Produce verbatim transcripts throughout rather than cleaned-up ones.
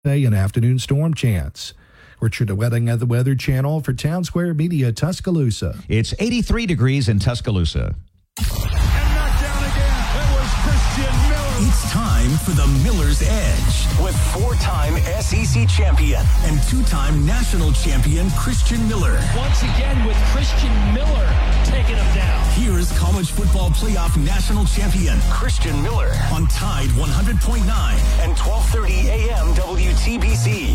An afternoon storm chance. Richard Wedding at the Weather Channel for Town Square Media, Tuscaloosa. It's eighty-three degrees in Tuscaloosa. It's time for the Miller's Edge with four-time S E C champion and two-time national champion Christian Miller. Once again with Christian Miller taking him down. Here is college football playoff national champion Christian Miller on Tide one hundred point nine and twelve thirty a.m. W T B C.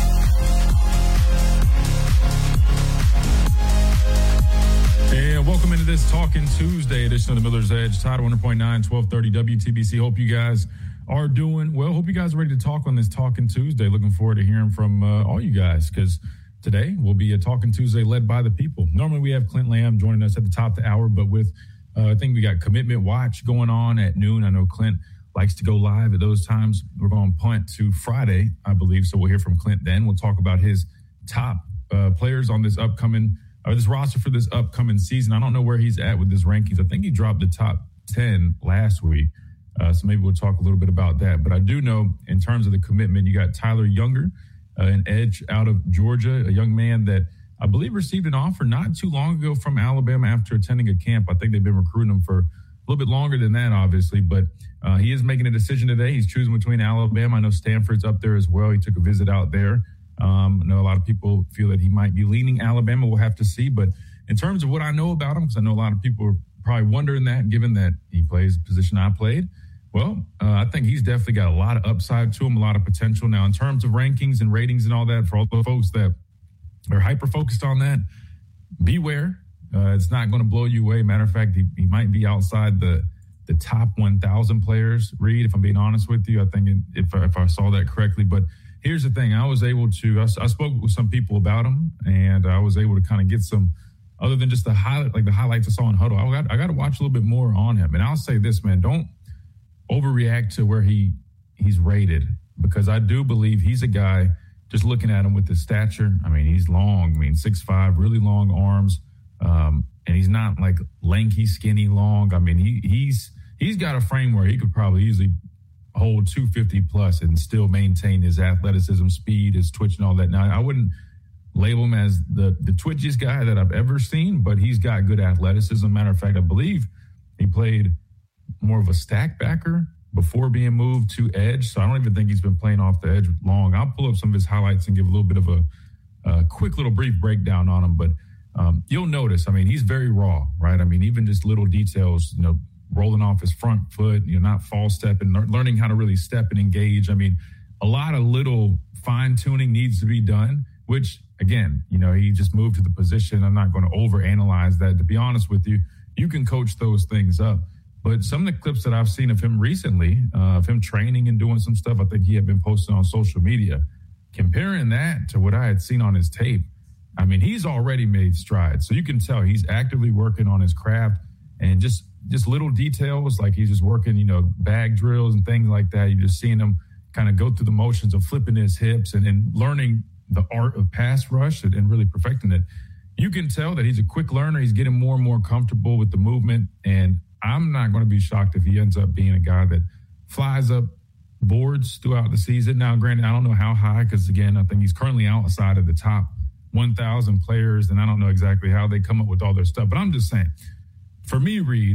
And welcome into this Talking Tuesday edition of the Miller's Edge, Tide one hundred point nine, twelve thirty W T B C. Hope you guys are doing well. Hope you guys are ready to talk on this Talking Tuesday. Looking forward to hearing from uh, all you guys, because today will be a Talking Tuesday led by the people. Normally we have Clint Lamb joining us at the top of the hour, but with, uh, I think we got Commitment Watch going on at noon. I know Clint likes to go live at those times. We're going to punt to Friday, I believe, so we'll hear from Clint then. We'll talk about his top uh, players on this upcoming or this roster for this upcoming season. I don't know where he's at with his rankings. I think he dropped the top ten last week. Uh, so maybe we'll talk a little bit about that. But I do know in terms of the commitment, you got Tyler Younger, uh, an edge out of Georgia, a young man that I believe received an offer not too long ago from Alabama after attending a camp. I think they've been recruiting him for a little bit longer than that, obviously. But uh, he is making a decision today. He's choosing between Alabama. I know Stanford's up there as well. He took a visit out there. Um, I know a lot of people feel that he might be leaning Alabama. We'll have to see. But in terms of what I know about him, because I know a lot of people are probably wondering that, given that he plays the position I played, well, uh, I think he's definitely got a lot of upside to him, a lot of potential. Now, in terms of rankings and ratings and all that, for all the folks that are hyper-focused on that, beware. Uh, it's not going to blow you away. Matter of fact, he, he might be outside the the top one thousand players, Reed, if I'm being honest with you. I think it, if, if I saw that correctly. But here's the thing. I was able to, I, I spoke with some people about him, and I was able to kind of get some, other than just the highlight, like the highlights I saw in Huddle, I got, I got to watch a little bit more on him. And I'll say this, man, don't overreact to where he he's rated, because I do believe he's a guy, just looking at him with his stature. I mean, he's long. I mean, six five, really long arms. Um, and he's not like lanky, skinny, long. I mean, he he's he's got a frame where he could probably easily hold two fifty plus and still maintain his athleticism, speed, his twitch, and all that. Now, I wouldn't label him as the, the twitchiest guy that I've ever seen, but he's got good athleticism. Matter of fact, I believe he played more of a stack backer before being moved to edge. So I don't even think he's been playing off the edge long. I'll pull up some of his highlights and give a little bit of a, a quick little brief breakdown on him. But um, you'll notice, I mean, he's very raw, right? I mean, even just little details, you know, rolling off his front foot, you know, not false stepping, learning how to really step and engage. I mean, a lot of little fine tuning needs to be done, which again, you know, he just moved to the position. I'm not going to overanalyze that. To be honest with you, you can coach those things up. But some of the clips that I've seen of him recently, uh, of him training and doing some stuff, I think he had been posting on social media, comparing that to what I had seen on his tape, I mean, he's already made strides. So you can tell he's actively working on his craft, and just just little details, like he's just working, you know, bag drills and things like that. You're just seeing him kind of go through the motions of flipping his hips and, and learning the art of pass rush and, and really perfecting it. You can tell that he's a quick learner. He's getting more and more comfortable with the movement, and I'm not going to be shocked if he ends up being a guy that flies up boards throughout the season. Now, granted, I don't know how high, because, again, I think he's currently outside of the top one thousand players, and I don't know exactly how they come up with all their stuff. But I'm just saying, for me, Reed,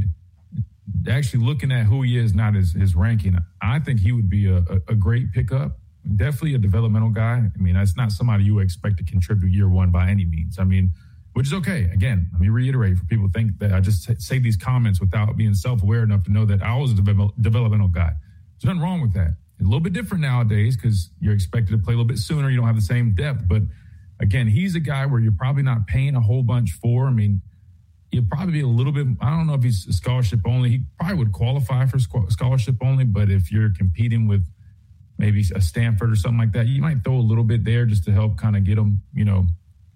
actually looking at who he is, not his, his ranking, I think he would be a, a, a great pickup. Definitely a developmental guy. I mean, that's not somebody you expect to contribute year one by any means. I mean, which is okay. Again, let me reiterate, for people who think that I just say these comments without being self-aware enough to know that I was a develop, developmental guy. There's nothing wrong with that. It's a little bit different nowadays because you're expected to play a little bit sooner. You don't have the same depth. But again, he's a guy where you're probably not paying a whole bunch for. I mean, he'll probably be a little bit, I don't know if he's scholarship only. He probably would qualify for scholarship only, but if you're competing with maybe a Stanford or something like that, you might throw a little bit there just to help kind of get him, you know,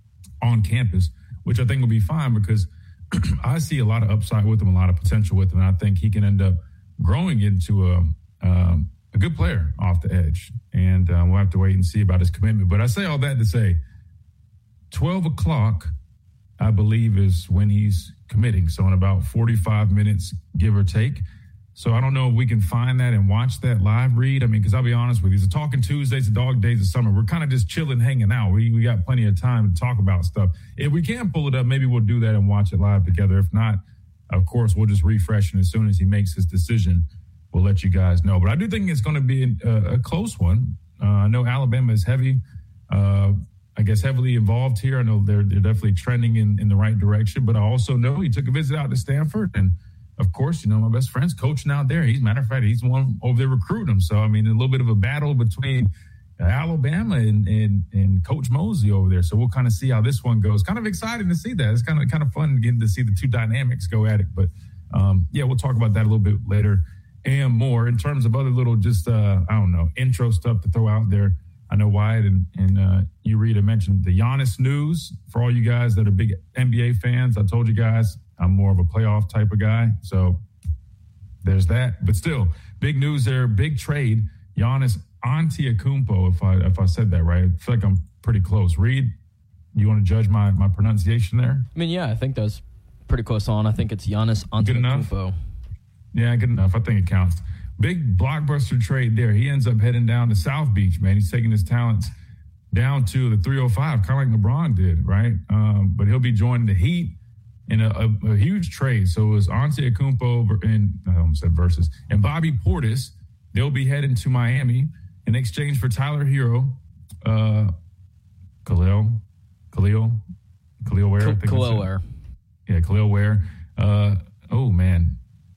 on campus, which I think will be fine, because I see a lot of upside with him, a lot of potential with him. And I think he can end up growing into a, um, a good player off the edge. And uh, we'll have to wait and see about his commitment. But I say all that to say twelve o'clock, I believe, is when he's committing. So in about forty-five minutes, give or take. So I don't know if we can find that and watch that live read. I mean, because I'll be honest with you, it's a Talking Tuesdays, a Dog Days of Summer. We're kind of just chilling, hanging out. We we got plenty of time to talk about stuff. If we can pull it up, maybe we'll do that and watch it live together. If not, of course, we'll just refresh, and as soon as he makes his decision, we'll let you guys know. But I do think it's going to be a, a close one. Uh, I know Alabama is heavy, uh, I guess heavily involved here. I know they're they're definitely trending in, in the right direction. But I also know he took a visit out to Stanford, and of course, you know, my best friend's coaching out there. He's, matter of fact, he's the one over there recruiting him. So, I mean, a little bit of a battle between uh, Alabama and, and and Coach Mosley over there. So we'll kind of see how this one goes. Kind of exciting to see that. It's kind of kind of fun getting to see the two dynamics go at it. But, um, yeah, we'll talk about that a little bit later and more. In terms of other little just, uh, I don't know, intro stuff to throw out there, I know Wyatt and, and uh, you, Rita, mentioned the Giannis news. For all you guys that are big N B A fans, I told you guys, I'm more of a playoff type of guy, so there's that. But still, big news there, big trade. Giannis Antetokounmpo, if I if I said that right. I feel like I'm pretty close. Reed, you want to judge my, my pronunciation there? I mean, yeah, I think that's pretty close on. I think it's Giannis Antetokounmpo. Good enough? Yeah, good enough. I think it counts. Big blockbuster trade there. He ends up heading down to South Beach, man. He's taking his talents down to the three oh five, kind of like LeBron did, right? Um, but he'll be joining the Heat in a, a, a huge trade. So it was Antetokounmpo and I almost said versus and Bobby Portis. They'll be heading to Miami in exchange for Tyler Hero, uh, Khalil, Khalil, Khalil Ware. Khalil Ware. Yeah, Khalil Ware. Uh, oh man,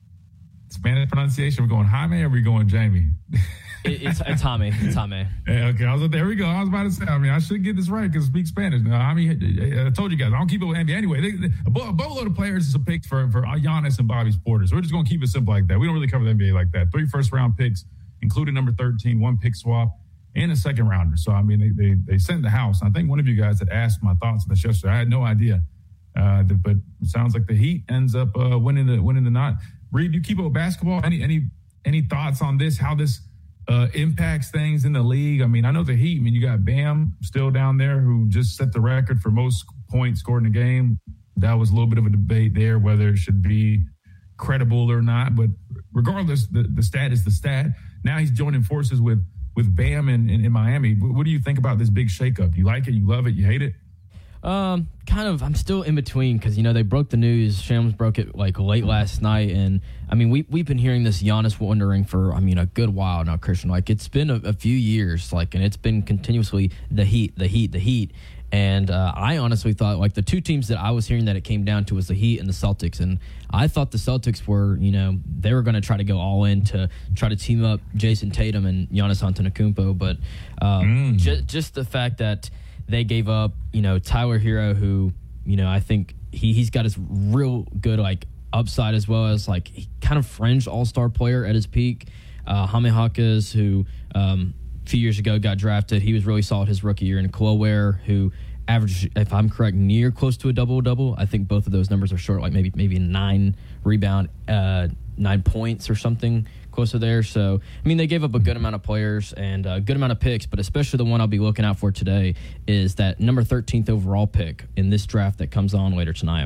Spanish pronunciation. We're going Jaime or are we going Jamie? It, it's it's Jaime. It's Jaime. Yeah, okay, I was there. We go. I was about to say. I mean, I should get this right because I speak Spanish. Now, I mean, I told you guys I don't keep it with N B A anyway. They, they, a boatload of players is a pick for for Giannis and Bobby Portis. So we're just going to keep it simple like that. We don't really cover the N B A like that. Three first round picks, including number thirteen, one pick swap, and a second rounder. So I mean, they they they sent the house. I think one of you guys had asked my thoughts on this yesterday. I had no idea, uh, but it sounds like the Heat ends up uh, winning the winning the knot. Reed, you keep up with basketball. Any any any thoughts on this? How this Uh, impacts things in the league? I mean, I know the Heat. I mean, you got Bam still down there who just set the record for most points scored in a game. That was a little bit of a debate there whether it should be credible or not. But regardless, the, the stat is the stat. Now he's joining forces with with Bam in, in, in Miami. What, what do you think about this big shakeup? Do you like it? You love it? You hate it? Um, kind of. I'm still in between because, you know, they broke the news. Shams broke it like late last night. And I mean, we, we've been hearing this Giannis wondering for, I mean, a good while now, Christian. Like, it's been a, a few years, like, and it's been continuously the Heat, the Heat, the Heat. And uh, I honestly thought, like, the two teams that I was hearing that it came down to was the Heat and the Celtics. And I thought the Celtics were, you know, they were going to try to go all in to try to team up Jason Tatum and Giannis Antetokounmpo. But um, mm. j- just the fact that they gave up, you know, Tyler Hero, who, you know, I think he, he's got his real good, like, upside as well as, like, he kind of fringe all-star player at his peak. Uh, Jaime Jaquez, who um, a few years ago got drafted, he was really solid his rookie year. And Khalil Ware, who averaged, if I'm correct, near close to a double-double. I think both of those numbers are short, like maybe maybe nine rebound, uh, nine points or something close to there. So, I mean, they gave up a good amount of players and a good amount of picks, but especially the one I'll be looking out for today is that number thirteenth overall pick in this draft that comes on later tonight.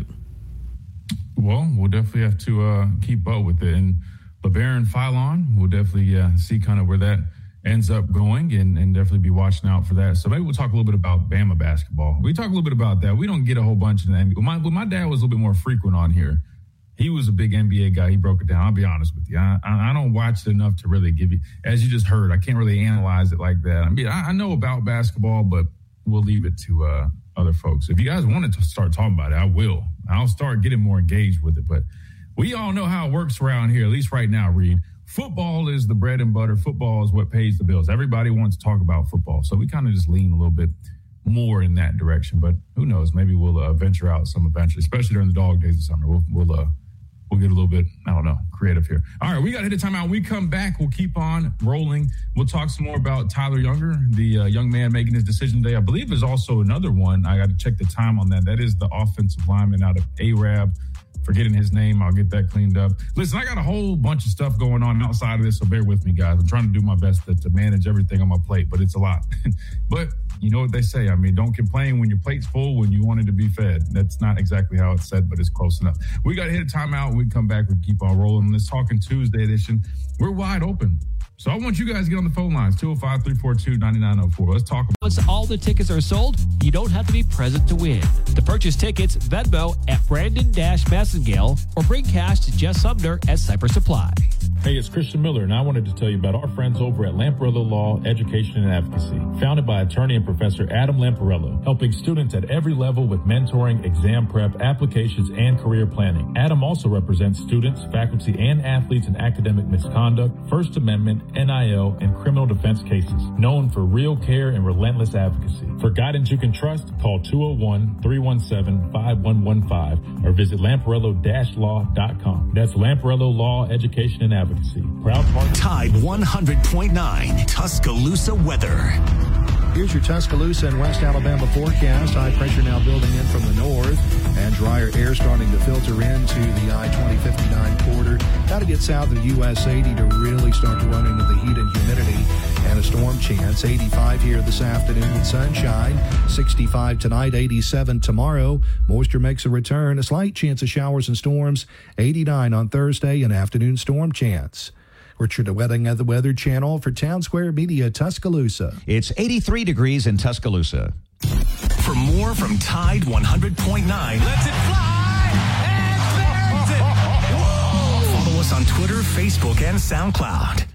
Well, we'll definitely have to uh, keep up with it. And LeBaron Philon, we'll definitely uh, see kind of where that ends up going and, and definitely be watching out for that. So maybe we'll talk a little bit about Bama basketball. We talk a little bit about that. We don't get a whole bunch of the N B A. My, my dad was a little bit more frequent on here. He was a big N B A guy. He broke it down. I'll be honest with you. I, I, I don't watch it enough to really give you, as you just heard, I can't really analyze it like that. I mean, I, I know about basketball, but we'll leave it to uh, other folks. If you guys wanted to start talking about it, I will. I'll start getting more engaged with it. But we all know how it works around here, at least right now, Reed. Football is the bread and butter. Football is what pays the bills. Everybody wants to talk about football. So we kind of just lean a little bit more in that direction. But who knows? Maybe we'll uh, venture out some eventually, especially during the dog days of summer. We'll, we'll uh, We'll get a little bit, I don't know, creative here. All right, we got to hit a timeout. When we come back, we'll keep on rolling. We'll talk some more about Tyler Younger, the uh, young man making his decision today. I believe there's also another one. I got to check the time on that. That is the offensive lineman out of A R A B forgetting his name. I'll get that cleaned up. Listen, I got a whole bunch of stuff going on outside of this, so bear with me, guys. I'm trying to do my best to, to manage everything on my plate, but it's a lot. But you know what they say. I mean, don't complain when your plate's full when you wanted to be fed. That's not exactly how it's said, but it's close enough. We got to hit a timeout. We come back. We keep on rolling. This Talking Tuesday edition. We're wide open. So I want you guys to get on the phone lines, two oh five, three four two, nine nine oh four. Let's talk about Once all the tickets are sold, you don't have to be present to win. To purchase tickets, Venmo at Brandon-Massengale or bring cash to Jess Sumner at Cypress Supply. Hey, it's Christian Miller, and I wanted to tell you about our friends over at Lamparello Law, Education and Advocacy. Founded by attorney and Professor Adam Lamparello, helping students at every level with mentoring, exam prep, applications, and career planning. Adam also represents students, faculty, and athletes in academic misconduct, First Amendment, N I L, and criminal defense cases. Known for real care and relentless advocacy. For guidance you can trust, call two oh one, three one seven, five one one five or visit lamparello dash law dot com. That's Lamparello Law, Education and Advocacy. Proud partner. Tide one hundred point nine Tuscaloosa weather. Here's your Tuscaloosa and West Alabama forecast. High pressure now building in from the north and drier air starting to filter into the I twenty fifty-nine corridor. Got to get south of U S eighty to really start to run into the heat and humidity and a storm chance. eighty-five here this afternoon with sunshine. sixty-five tonight, eighty-seven tomorrow. Moisture makes a return. A slight chance of showers and storms. eighty-nine on Thursday, an afternoon storm chance. Richard Wedding at the Weather Channel for Town Square Media, Tuscaloosa. It's eighty-three degrees in Tuscaloosa. For more from Tide one hundred point nine, let's it fly! And there's it! Whoa! Follow us on Twitter, Facebook, and SoundCloud.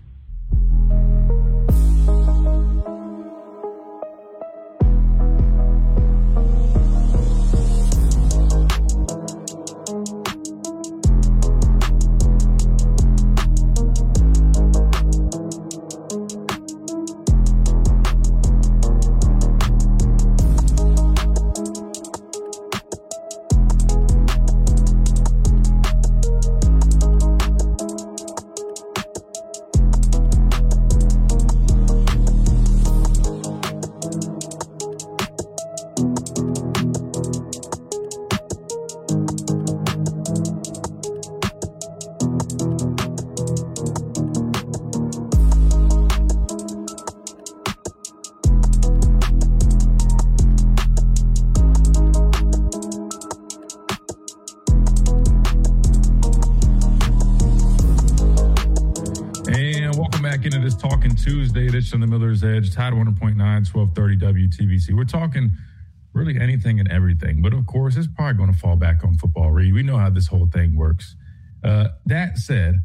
Tuesday edition of the Miller's Edge, Tide one hundred point nine, twelve thirty W T B C. We're talking really anything and everything, but of course, it's probably going to fall back on football, Reed. We know how this whole thing works. Uh, that said,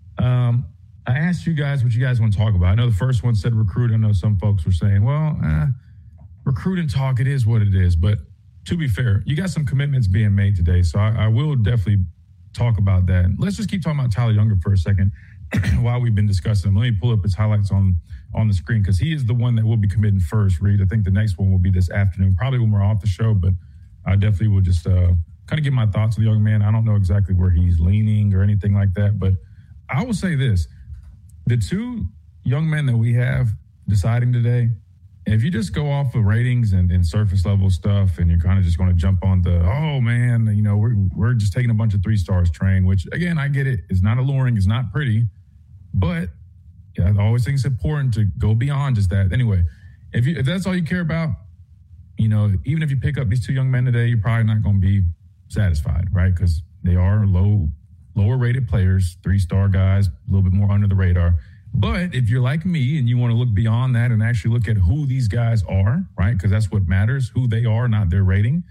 um, I asked you guys what you guys want to talk about. I know the first one said recruit. I know some folks were saying, well, uh, recruiting talk, it is what it is. But to be fair, you got some commitments being made today, so I, I will definitely talk about that. Let's just keep talking about Tyler Younger for a second. While we've been discussing him, let me pull up his highlights on, on the screen because he is the one that will be committing first, Reed. I think the next one will be this afternoon, probably when we're off the show, but I definitely will just uh, kind of give my thoughts on the young man. I don't know exactly where he's leaning or anything like that, but I will say this. The two young men that we have deciding today, if you just go off of ratings and, and surface level stuff and you're kind of just going to jump on the, oh, man, you know, we're, we're just taking a bunch of three stars train, which, again, I get it. It's not alluring. It's not pretty. But yeah, I always think it's important to go beyond just that. Anyway, if you if that's all you care about, you know, even if you pick up these two young men today, you're probably not going to be satisfied, right? Because they are low, lower rated players, three-star guys, a little bit more under the radar. But if you're like me and you want to look beyond that and actually look at who these guys are, right? Because that's what matters, who they are, not their rating.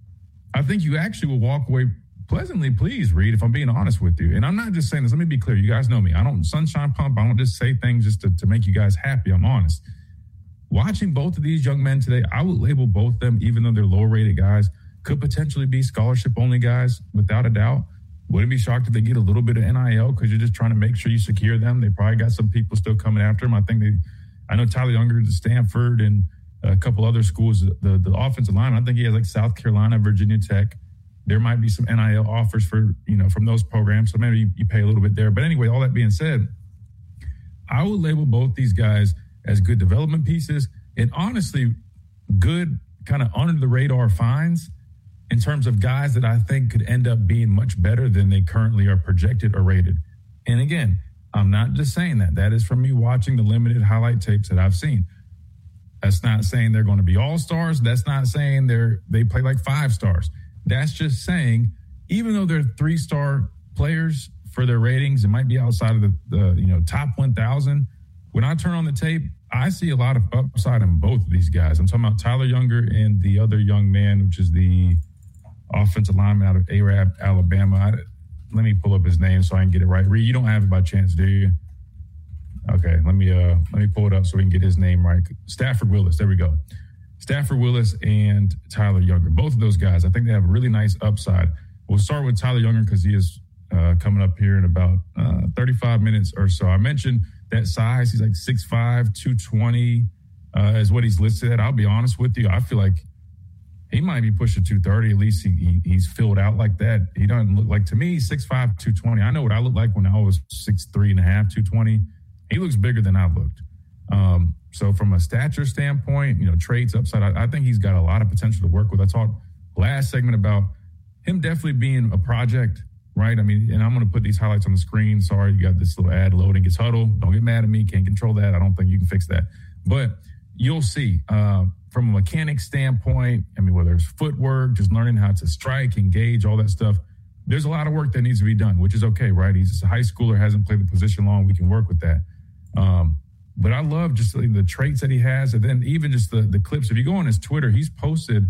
I think you actually will walk away pleasantly pleased, Reed, if I'm being honest with you. And I'm not just saying this. Let me be clear. You guys know me. I don't sunshine pump. I don't just say things just to, to make you guys happy. I'm honest. Watching both of these young men today, I would label both of them, even though they're lower-rated guys, could potentially be scholarship-only guys, without a doubt. Wouldn't be shocked if they get a little bit of N I L because you're just trying to make sure you secure them. They probably got some people still coming after them. I think they, I know Tyler Younger to Stanford and a couple other schools, the, the offensive line, I think he has like South Carolina, Virginia Tech. There might be some N I L offers for, you know, from those programs. So maybe you, you pay a little bit there. But anyway, all that being said, I would label both these guys as good development pieces and honestly good kind of under the radar finds in terms of guys that I think could end up being much better than they currently are projected or rated. And again, I'm not just saying that. That is from me watching the limited highlight tapes that I've seen. That's not saying they're going to be all-stars. That's not saying they're they play like five stars. That's just saying, even though they're three-star players for their ratings, it might be outside of the, the you know top one thousand. When I turn on the tape, I see a lot of upside in both of these guys. I'm talking about Tyler Younger and the other young man, which is the offensive lineman out of Arab, Alabama. I, let me pull up his name so I can get it right. Reed, you don't have it by chance, do you? Okay, let me uh, let me pull it up so we can get his name right. Stafford Willis, there we go. Stafford Willis and Tyler Younger, both of those guys, I think they have a really nice upside. We'll start with Tyler Younger because he is uh, coming up here in about uh, thirty-five minutes or so. I mentioned that size. He's like six five, two twenty uh, is what he's listed at. I'll be honest with you. I feel like he might be pushing two thirty. At least he, he he's filled out like that. He doesn't look like, to me, six five, two twenty. I know what I look like when I was six three and a half, two twenty. He looks bigger than I looked. Um, so from a stature standpoint, you know, traits, upside, I, I think he's got a lot of potential to work with. I talked last segment about him definitely being a project, right? I mean, and I'm going to put these highlights on the screen. Sorry, you got this little ad loading. Gets huddle. Don't get mad at me. Can't control that. I don't think you can fix that. But you'll see uh, from a mechanic standpoint, I mean, whether it's footwork, just learning how to strike, engage, all that stuff, there's a lot of work that needs to be done, which is okay, right? He's just a high schooler, hasn't played the position long. We can work with that. Um, but I love just the traits that he has. And then even just the, the clips. If you go on his Twitter, he's posted,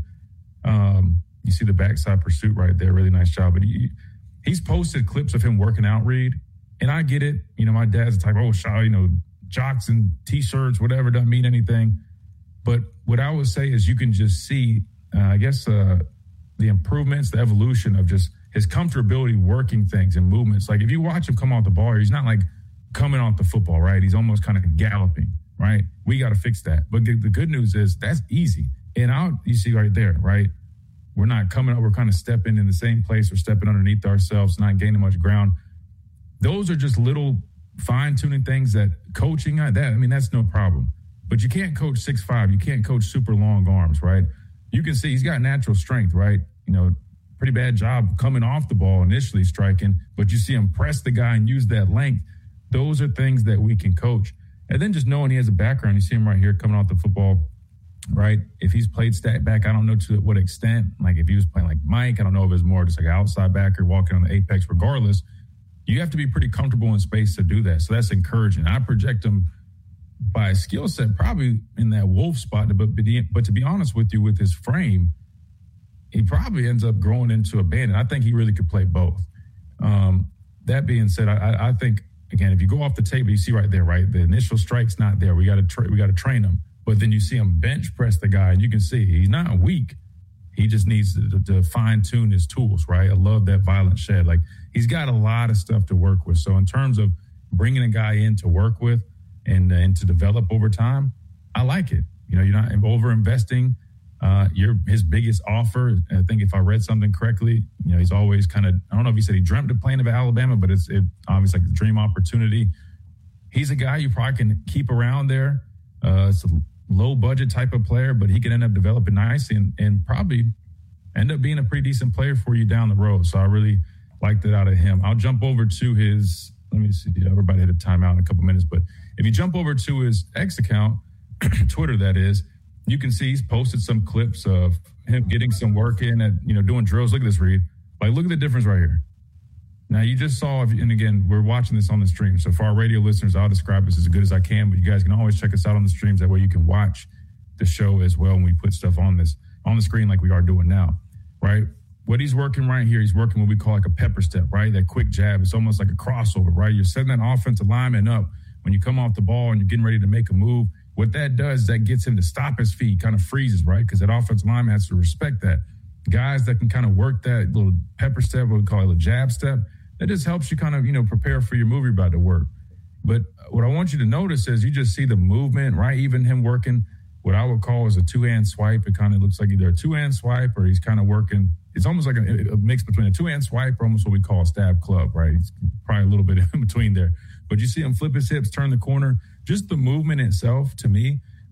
um, you see the backside pursuit right there. Really nice job. But he, he's posted clips of him working out, Reed. And I get it. You know, my dad's the type, oh, Shaw, you know, jocks and T-shirts, whatever, doesn't mean anything. But what I would say is you can just see, uh, I guess, uh, the improvements, the evolution of just his comfortability working things and movements. Like if you watch him come off the ball, he's not like coming off the football, right? He's almost kind of galloping, right? We got to fix that. But the good news is that's easy. And out, you see right there, right? We're not coming up, we're kind of stepping in the same place or stepping underneath ourselves, not gaining much ground. Those are just little fine-tuning things that coaching, that, I mean, that's no problem. But you can't coach six five. You can't coach super long arms, right? You can see he's got natural strength, right? You know, pretty bad job coming off the ball initially striking, but you see him press the guy and use that length. Those are things that we can coach. And then just knowing he has a background, you see him right here coming off the football, right? If he's played stack back, I don't know to what extent. Like if he was playing like Mike, I don't know if it's more just like an outside backer walking on the apex. Regardless, you have to be pretty comfortable in space to do that. So that's encouraging. I project him by skill set probably in that wolf spot, but, but to be honest with you, with his frame, he probably ends up growing into a band. And I think he really could play both. Um, that being said, I, I think, again, if you go off the table, you see right there, right? The initial strike's not there. We got to tra- we got to train him. But then you see him bench press the guy, and you can see he's not weak. He just needs to, to, to fine tune his tools, right? I love that violent shed. Like he's got a lot of stuff to work with. So in terms of bringing a guy in to work with and uh, and to develop over time, I like it. You know, you're not over investing. Uh, you're his biggest offer. I think if I read something correctly, you know, he's always kind of, I don't know if he said he dreamt of playing at Alabama, but it's it, obviously like a dream opportunity. He's a guy you probably can keep around there. Uh, it's a low budget type of player, but he can end up developing nicely and, and probably end up being a pretty decent player for you down the road. So I really liked it out of him. I'll jump over to his, let me see, everybody had a timeout in a couple minutes, but if you jump over to his X account, Twitter that is, you can see he's posted some clips of him getting some work in at, you know, doing drills. Look at this, Reed. Like, look at the difference right here. Now, you just saw, and again, we're watching this on the stream. So for our radio listeners, I'll describe this as good as I can, but you guys can always check us out on the streams. That way you can watch the show as well when we put stuff on this, on the screen like we are doing now, right? What he's working right here, he's working what we call like a pepper step, right? That quick jab. It's almost like a crossover, right? You're setting that offensive lineman up when you come off the ball and you're getting ready to make a move. What that does is that gets him to stop his feet, kind of freezes, right? Because that offensive lineman has to respect that. Guys that can kind of work that little pepper step, what we call it a jab step, that just helps you kind of, you know, prepare for your move you're about to work. But what I want you to notice is you just see the movement, right? Even him working what I would call is a two-hand swipe. It kind of looks like either a two-hand swipe or he's kind of working. It's almost like a, a mix between a two-hand swipe or almost what we call a stab club, right? It's probably a little bit in between there. But you see him flip his hips, turn the corner. Just the movement itself, to me,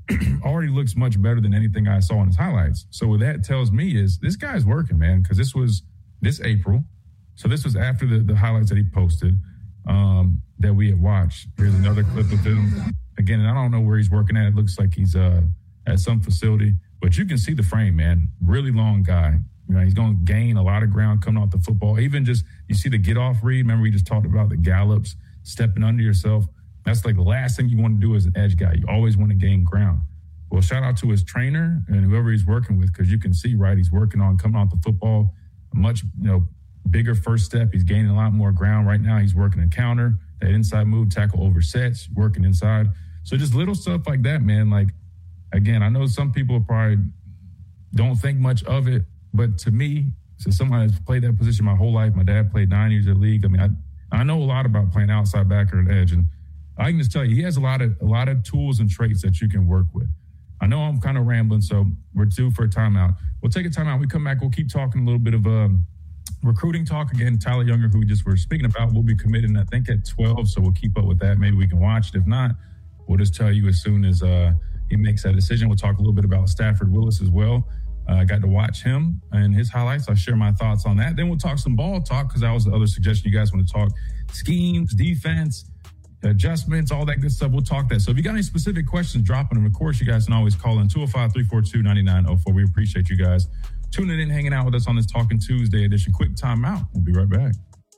already looks much better than anything I saw in his highlights. So what that tells me is this guy's working, man, because this was this April. So this was after the, the highlights that he posted um, that we had watched. Here's another clip of him. Again, and I don't know where he's working at. It looks like he's uh, at some facility. But you can see the frame, man. Really long guy. You know, he's going to gain a lot of ground coming off the football. Even just, you see the get-off read. Remember we just talked about the gallops, stepping under yourself. That's like the last thing you want to do as an edge guy. You always want to gain ground. Well, shout out to his trainer and whoever he's working with, because you can see, right, he's working on coming off the football, a much, you know, bigger first step. He's gaining a lot more ground. Right now he's working a counter, that inside move, tackle over sets, working inside. So just little stuff like that, man. Like, again, I know some people probably don't think much of it, but to me, since someone has played that position my whole life, my dad played nine years in the league. I mean, I, I know a lot about playing outside backer and edge, and I can just tell you, he has a lot of a lot of tools and traits that you can work with. I know I'm kind of rambling, so we're due for a timeout. We'll take a timeout. We come back, we'll keep talking a little bit of um, recruiting talk. Again, Tyler Younger, who we just were speaking about, will be committing, I think, at twelve, so we'll keep up with that. Maybe we can watch it. If not, we'll just tell you as soon as uh, he makes that decision. We'll talk a little bit about Stafford Willis as well. I uh, got to watch him and his highlights. I'll share my thoughts on that. Then we'll talk some ball talk, because that was the other suggestion. You guys want to talk schemes, defense, adjustments, all that good stuff. We'll talk that. So if you got any specific questions, drop them. Of course, you guys can always call in two oh five, three four two, nine nine oh four. We appreciate you guys tuning in, hanging out with us on this Talking Tuesday edition. Quick timeout. We'll be right back.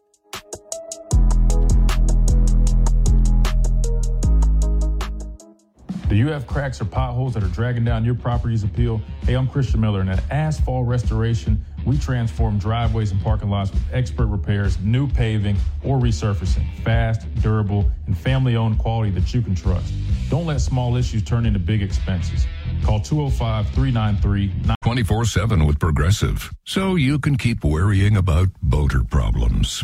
Do you have cracks or potholes that are dragging down your property's appeal? Hey, I'm Christian Miller, and at Asphalt Restoration, we transform driveways and parking lots with expert repairs, new paving, or resurfacing. Fast, durable, and family-owned quality that you can trust. Don't let small issues turn into big expenses. Call two oh five, three nine three, nine twenty-four seven with Progressive, so you can keep worrying about boater problems.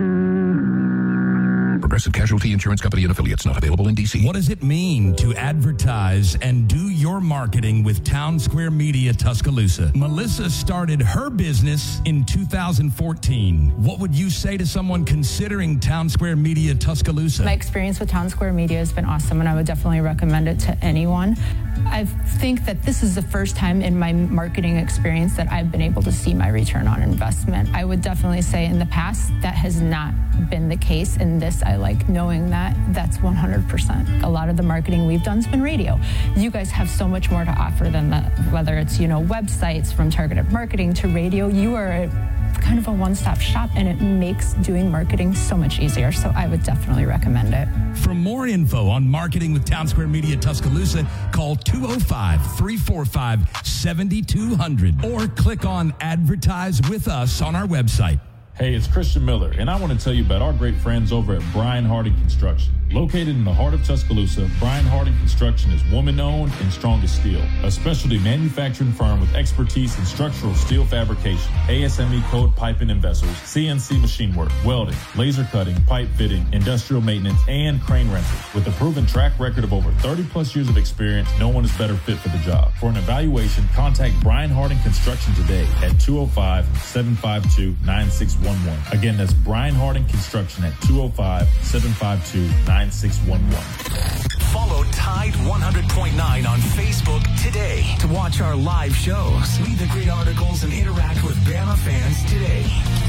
Progressive Casualty Insurance Company and Affiliates, not available in D C. What does it mean to advertise and do your marketing with Town Square Media Tuscaloosa? Melissa started her business in two thousand fourteen. What would you say to someone considering Town Square Media Tuscaloosa? My experience with Town Square Media has been awesome, and I would definitely recommend it to anyone. I think that this is the first time in my marketing experience that I've been able to see my return on investment. I would definitely say in the past that has not been the case. In this, I like knowing that that's one hundred percent. A lot of the marketing we've done has been radio. You guys have so much more to offer than that, whether it's, you know, websites, from targeted marketing to radio. You are a kind of a one-stop shop, and it makes doing marketing so much easier. So I would definitely recommend it. For more info on marketing with Town Square Media Tuscaloosa, call two oh five, three four five, seven two zero zero or click on Advertise with Us on our website. Hey, it's Christian Miller, and I want to tell you about our great friends over at Brian Harding Construction. Located in the heart of Tuscaloosa, Brian Harding Construction is woman-owned and strong as steel, a specialty manufacturing firm with expertise in structural steel fabrication, A S M E code piping and vessels, C N C machine work, welding, laser cutting, pipe fitting, industrial maintenance, and crane rentals. With a proven track record of over thirty plus years of experience, no one is better fit for the job. For an evaluation, contact Brian Harding Construction today at two oh five, seven five two, nine six one one. Again, that's Brian Harding Construction at two oh five, seven five two, nine six one one. Follow Tide one hundred point nine on Facebook today to watch our live shows, read the great articles, and interact with Bama fans today.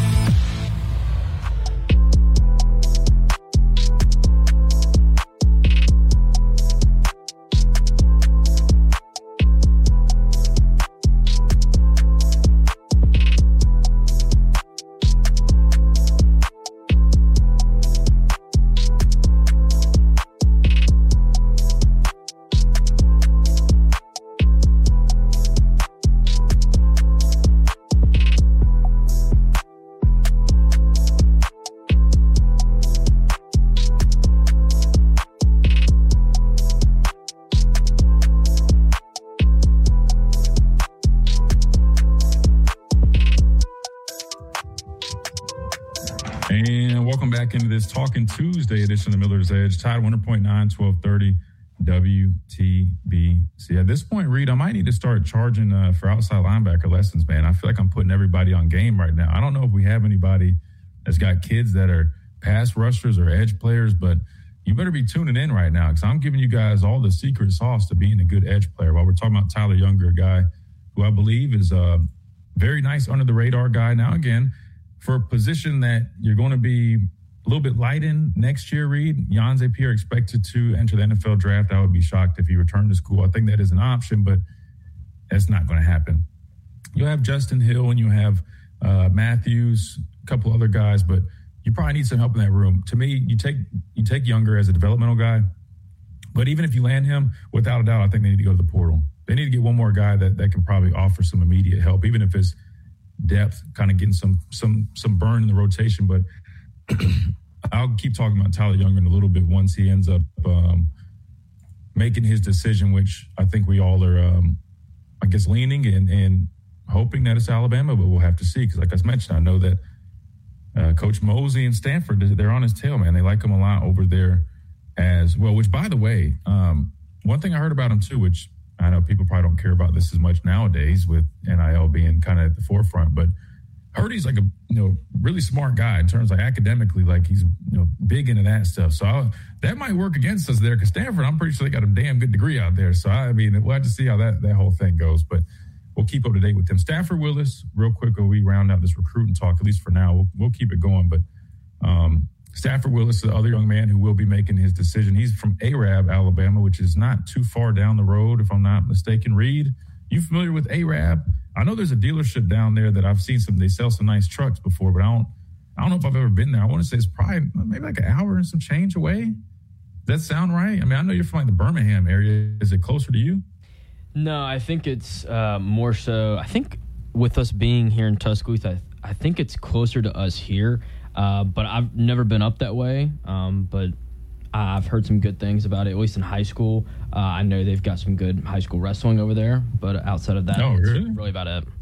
Into this Talking Tuesday edition of the Miller's Edge. Tide one hundred point nine, twelve thirty W T B C. At this point, Reed, I might need to start charging uh, for outside linebacker lessons, man. I feel like I'm putting everybody on game right now. I don't know if we have anybody that's got kids that are pass rushers or edge players, but you better be tuning in right now because I'm giving you guys all the secret sauce to being a good edge player. While we're talking about Tyler Younger, a guy who I believe is a very nice under the radar guy. Now, again, for a position that you're going to be a little bit light in next year, Reed, Yhonzae Pierre expected to enter the N F L draft. I would be shocked if he returned to school. I think that is an option, but that's not going to happen. You'll have Justin Hill and you have uh, Matthews, a couple other guys, but you probably need some help in that room. To me, you take you take Younger as a developmental guy, but even if you land him, without a doubt, I think they need to go to the portal. They need to get one more guy that, that can probably offer some immediate help, even if it's depth, kind of getting some some some burn in the rotation, but I'll keep talking about Tyler Younger in a little bit once he ends up um, making his decision, which I think we all are, um, I guess, leaning and, and hoping that it's Alabama, but we'll have to see. Because like I mentioned, I know that uh, Coach Mosey and Stanford, they're on his tail, man. They like him a lot over there as well, which, by the way, um, one thing I heard about him too, which I know people probably don't care about this as much nowadays with N I L being kind of at the forefront, but I heard he's like a you know really smart guy in terms of like academically, like he's you know big into that stuff. So I, that might work against us there because Stanford, I'm pretty sure they got a damn good degree out there. So I mean, we'll have to see how that, that whole thing goes. But we'll keep up to date with them. Stafford Willis, real quick, while we round out this recruiting talk, at least for now, we'll, we'll keep it going. But um, Stafford Willis, the other young man who will be making his decision, he's from Arab, Alabama, which is not too far down the road, if I'm not mistaken. Reed, you familiar with Arab? I know there's a dealership down there that I've seen some, they sell some nice trucks before, but I don't, I don't know if I've ever been there. I want to say it's probably maybe like an hour and some change away. Does that sound right? I mean, I know you're from like the Birmingham area. Is it closer to you? No, I think it's uh, more so, I think with us being here in Tuscaloosa, I, I think it's closer to us here, uh, but I've never been up that way, um, but I've heard some good things about it, at least in high school. Uh, I know they've got some good high school wrestling over there, but outside of that, oh, it's really? really about it.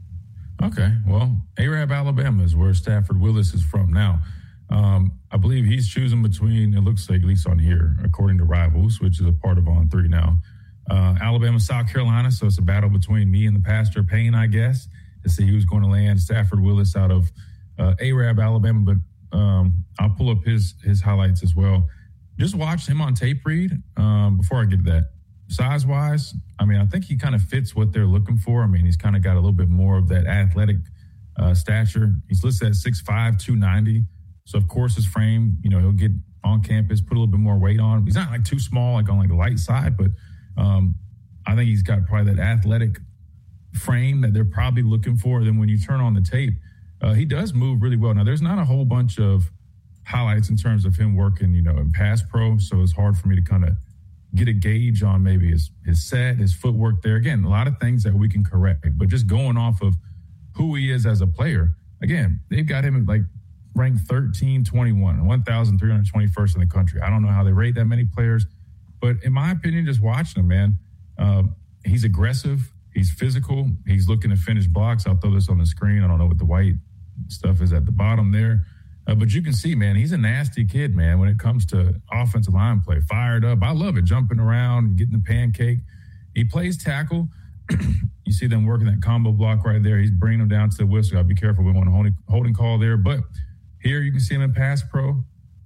Okay, well, Arab, Alabama is where Stafford Willis is from. Now, um, I believe he's choosing between, it looks like, at least on here, according to Rivals, which is a part of On three now, uh, Alabama, South Carolina, so it's a battle between me and the Pastor Payne, I guess, to see who's going to land Stafford Willis out of uh, Arab, Alabama, but um, I'll pull up his his highlights as well. Just watched him on tape, Reed, um, before I get to that. Size-wise, I mean, I think he kind of fits what they're looking for. I mean, he's kind of got a little bit more of that athletic uh, stature. He's listed at six five, two ninety. So, of course, his frame, you know, he'll get on campus, put a little bit more weight on. He's not, like, too small, like, on, like, the light side, but um, I think he's got probably that athletic frame that they're probably looking for. Then when you turn on the tape, uh, he does move really well. Now, there's not a whole bunch of highlights in terms of him working, you know, in pass pro. So it's hard for me to kind of get a gauge on maybe his, his set, his footwork there. Again, a lot of things that we can correct, but just going off of who he is as a player, again, they've got him like ranked thirteen twenty-one, one thousand three hundred twenty-first in the country. I don't know how they rate that many players, but in my opinion, just watching him, man, uh, he's aggressive. He's physical. He's looking to finish blocks. I'll throw this on the screen. I don't know what the white stuff is at the bottom there. Uh, but you can see, man, he's a nasty kid, man, when it comes to offensive line play. Fired up. I love it, jumping around, getting the pancake. He plays tackle. You see them working that combo block right there. He's bringing them down to the whistle. Got to be careful. We want a holding, holding call there. But here you can see him in pass pro.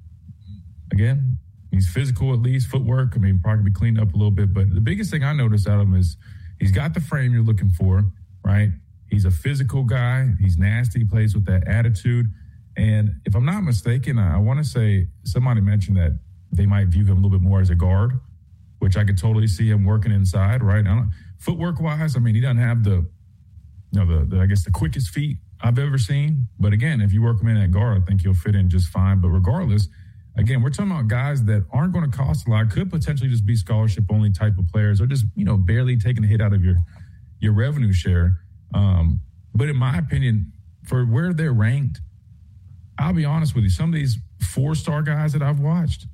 Again, he's physical at least, footwork. I mean, probably be cleaned up a little bit. But the biggest thing I noticed out of him is he's got the frame you're looking for, right? He's a physical guy. He's nasty. He plays with that attitude. And if I'm not mistaken, I want to say somebody mentioned that they might view him a little bit more as a guard, which I could totally see him working inside, right? I don't, footwork wise, I mean, he doesn't have the, you know, the, the I guess the quickest feet I've ever seen. But again, if you work him in at guard, I think he'll fit in just fine. But regardless, again, we're talking about guys that aren't going to cost a lot, could potentially just be scholarship only type of players, or just, you know, barely taking a hit out of your your revenue share. Um, but in my opinion, for where they're ranked, I'll be honest with you, some of these four-star guys that I've watched,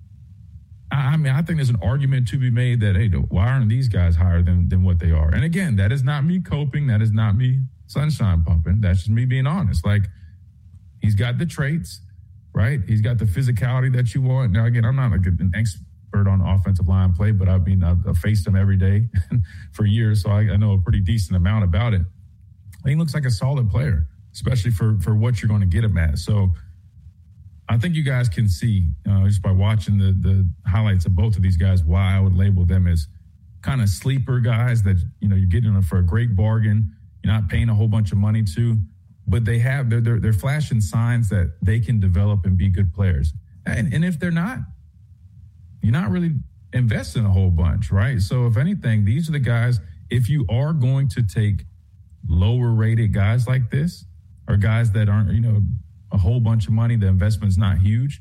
I, I mean, I think there's an argument to be made that, hey, why aren't these guys higher than, than what they are? And again, that is not me coping. That is not me sunshine pumping. That's just me being honest. Like, he's got the traits, right? He's got the physicality that you want. Now, again, I'm not like an expert on offensive line play, but I mean, I've, I've faced him every day for years, so I, I know a pretty decent amount about it. He looks like a solid player, especially for, for what you're going to get him at. So I think you guys can see uh, just by watching the the highlights of both of these guys why I would label them as kind of sleeper guys that, you know, you're getting them for a great bargain. You're not paying a whole bunch of money to, but they have, they're, they're, they're flashing signs that they can develop and be good players. And, and if they're not, you're not really investing a whole bunch, right? So if anything, these are the guys, if you are going to take lower rated guys like this, or guys that aren't, you know, a whole bunch of money, the investment's not huge,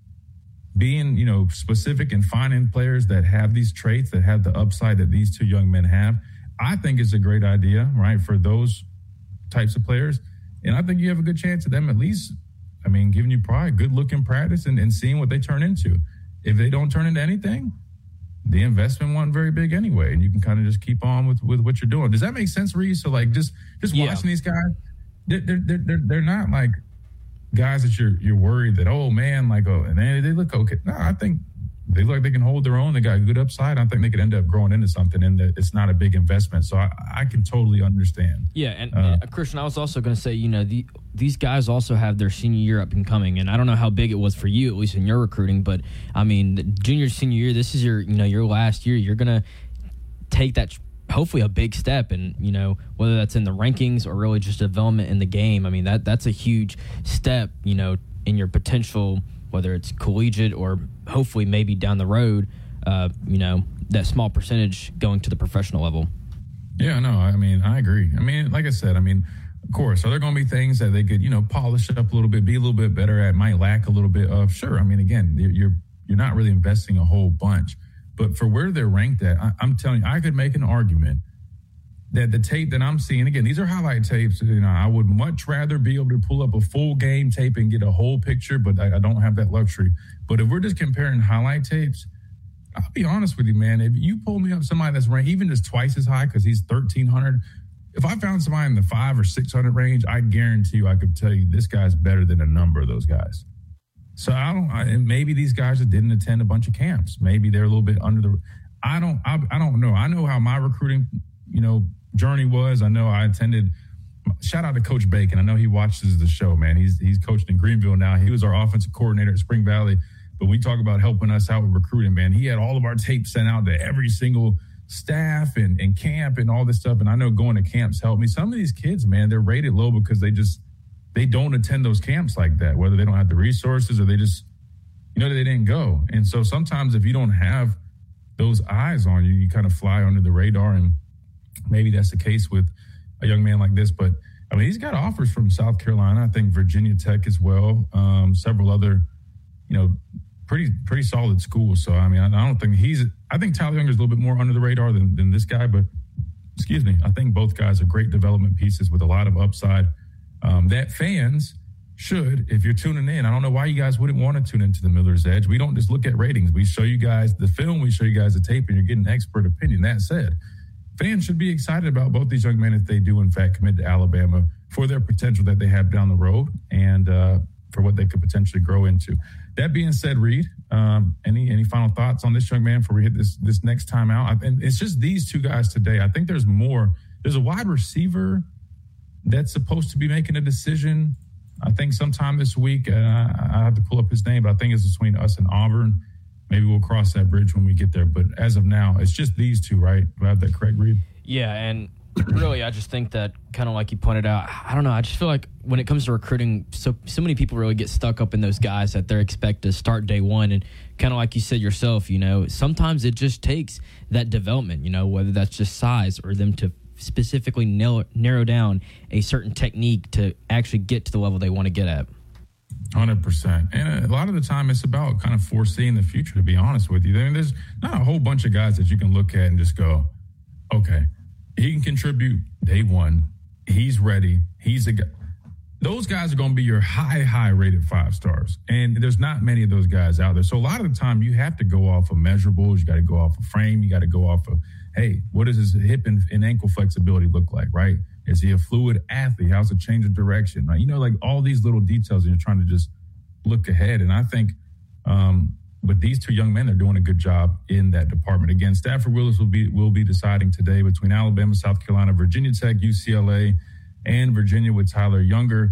being, you know, specific and finding players that have these traits, that have the upside that these two young men have, I think is a great idea, right, for those types of players. And I think you have a good chance of them at least, I mean, giving you probably a good look in practice and, and seeing what they turn into. If they don't turn into anything, the investment wasn't very big anyway, and you can kind of just keep on with, with what you're doing. Does that make sense, Reed? So, like, just just Yeah. watching these guys, they're, they're, they're, they're not like guys that you're you're worried that, oh, man, like, oh, and they, they look okay. No, I think they look like they can hold their own. They got a good upside. I think they could end up growing into something, and it's not a big investment. So I, I can totally understand. Yeah, and, Uh, and Christian, I was also going to say, you know, the, these guys also have their senior year up and coming, and I don't know how big it was for you, at least in your recruiting, but I mean, the junior, senior year, this is your, you know, your last year. You're going to take that, hopefully, a big step, and you know, whether that's in the rankings or really just development in the game. I mean, that that's a huge step, you know, in your potential, whether it's collegiate or hopefully maybe down the road, uh, you know, that small percentage going to the professional level. Yeah, no, I mean, I agree. I mean, like I said, I mean, of course, are there going to be things that they could, you know, polish it up a little bit, be a little bit better at, might lack a little bit of? Sure. I mean, again, you're you're not really investing a whole bunch, but for where they're ranked at, I, I'm telling you, I could make an argument that the tape that I'm seeing, again, these are highlight tapes. You know, I would much rather be able to pull up a full game tape and get a whole picture, but I, I don't have that luxury. But if we're just comparing highlight tapes, I'll be honest with you, man. If you pull me up somebody that's ranked even just twice as high because he's thirteen hundred, if I found somebody in the five or six hundred range, I guarantee you I could tell you this guy's better than a number of those guys. So I don't. I, and maybe these guys that didn't attend a bunch of camps, maybe they're a little bit under the. I don't. I, I don't know. I know how my recruiting, you know, journey was. I know I attended. Shout out to Coach Bacon. I know he watches the show, man. He's he's coached in Greenville now. He was our offensive coordinator at Spring Valley. But we talk about helping us out with recruiting, man. He had all of our tapes sent out to every single staff and, and camp and all this stuff. And I know going to camps helped me. Some of these kids, man, they're rated low because they just they don't attend those camps like that, whether they don't have the resources or they just, you know, they didn't go. And so sometimes if you don't have those eyes on you, you kind of fly under the radar. And maybe that's the case with a young man like this. But, I mean, he's got offers from South Carolina, I think Virginia Tech as well, um, several other, you know, pretty pretty solid schools. So, I mean, I, I don't think he's – I think Tyler Younger is a little bit more under the radar than, than this guy. But, excuse me, I think both guys are great development pieces with a lot of upside um, that fans should, if you're tuning in. I don't know why you guys wouldn't want to tune into the Miller's Edge. We don't just look at ratings. We show you guys the film. We show you guys the tape, and you're getting expert opinion. That said, fans should be excited about both these young men if they do, in fact, commit to Alabama for their potential that they have down the road and uh, for what they could potentially grow into. That being said, Reed, um, any any final thoughts on this young man before we hit this this next time out? I, and it's just these two guys today. I think there's more. There's a wide receiver that's supposed to be making a decision, I think, sometime this week. Uh, I have to pull up his name, but I think it's between us and Auburn. Maybe we'll cross that bridge when we get there. But as of now, it's just these two, right? Do I have that correct, Reed? Yeah, and really, I just think that kind of like you pointed out, I don't know, I just feel like when it comes to recruiting, so so many people really get stuck up in those guys that they're expected to start day one. And kind of like you said yourself, you know, sometimes it just takes that development, you know, whether that's just size or them to specifically narrow, narrow down a certain technique to actually get to the level they want to get at. one hundred percent. And a lot of the time it's about kind of foreseeing the future, to be honest with you. I mean, there's not a whole bunch of guys that you can look at and just go, okay, he can contribute day one. He's ready. He's a guy. Those guys are going to be your high, high rated five stars. And there's not many of those guys out there. So a lot of the time you have to go off of measurables. You got to go off of frame. You got to go off of, hey, what does his hip and, and ankle flexibility look like, right? Is he a fluid athlete? How's it change of direction? Right? You know, like all these little details, and you're trying to just look ahead. And I think um, with these two young men, they're doing a good job in that department. Again, Stafford Willis will be will be deciding today between Alabama, South Carolina, Virginia Tech, U C L A, and Virginia with Tyler Younger.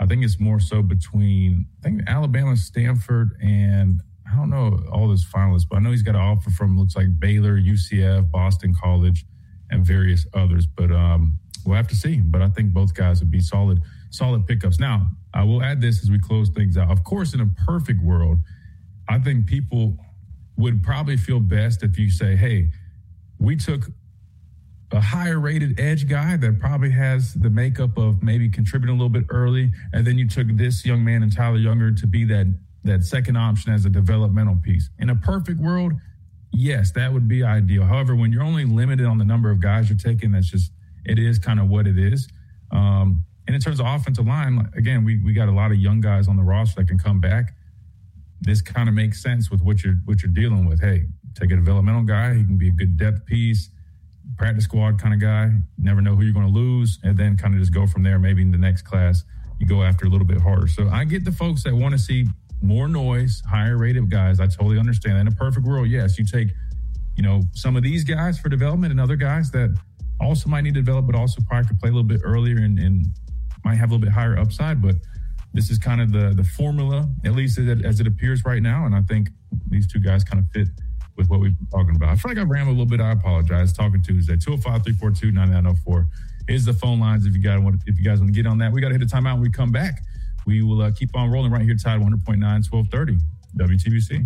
I think it's more so between, I think, Alabama, Stanford, and I don't know all those finalists, but I know he's got an offer from, looks like Baylor, U C F, Boston College, and various others. But um, we'll have to see. But I think both guys would be solid, solid pickups. Now, I will add this as we close things out. Of course, in a perfect world, I think people would probably feel best if you say, hey, we took a higher rated edge guy that probably has the makeup of maybe contributing a little bit early, and then you took this young man and Tyler Younger to be that that second option as a developmental piece. In a perfect world, yes, that would be ideal. However, when you're only limited on the number of guys you're taking, that's just, it is kind of what it is. Um, and in terms of offensive line, again, we we got a lot of young guys on the roster that can come back. This kind of makes sense with what you're what you're dealing with. Hey, take a developmental guy, he can be a good depth piece, practice squad kind of guy, never know who you're going to lose, and then kind of just go from there. Maybe in the next class, you go after a little bit harder. So I get the folks that want to see more noise, higher rated guys. I totally understand. In a perfect world, yes, you take, you know, some of these guys for development and other guys that also might need to develop, but also probably could play a little bit earlier and, and might have a little bit higher upside. But this is kind of the the formula, at least as it, as it appears right now. And I think these two guys kind of fit with what we've been talking about. I feel like I rambled a little bit. I apologize. Talking Tuesday, two oh five, three four two, nine nine oh four is the phone lines if you guys want if you guys want to get on that. We got to hit a timeout when we come back. We will uh, keep on rolling right here, Tide one hundred point nine, twelve thirty, W T B C.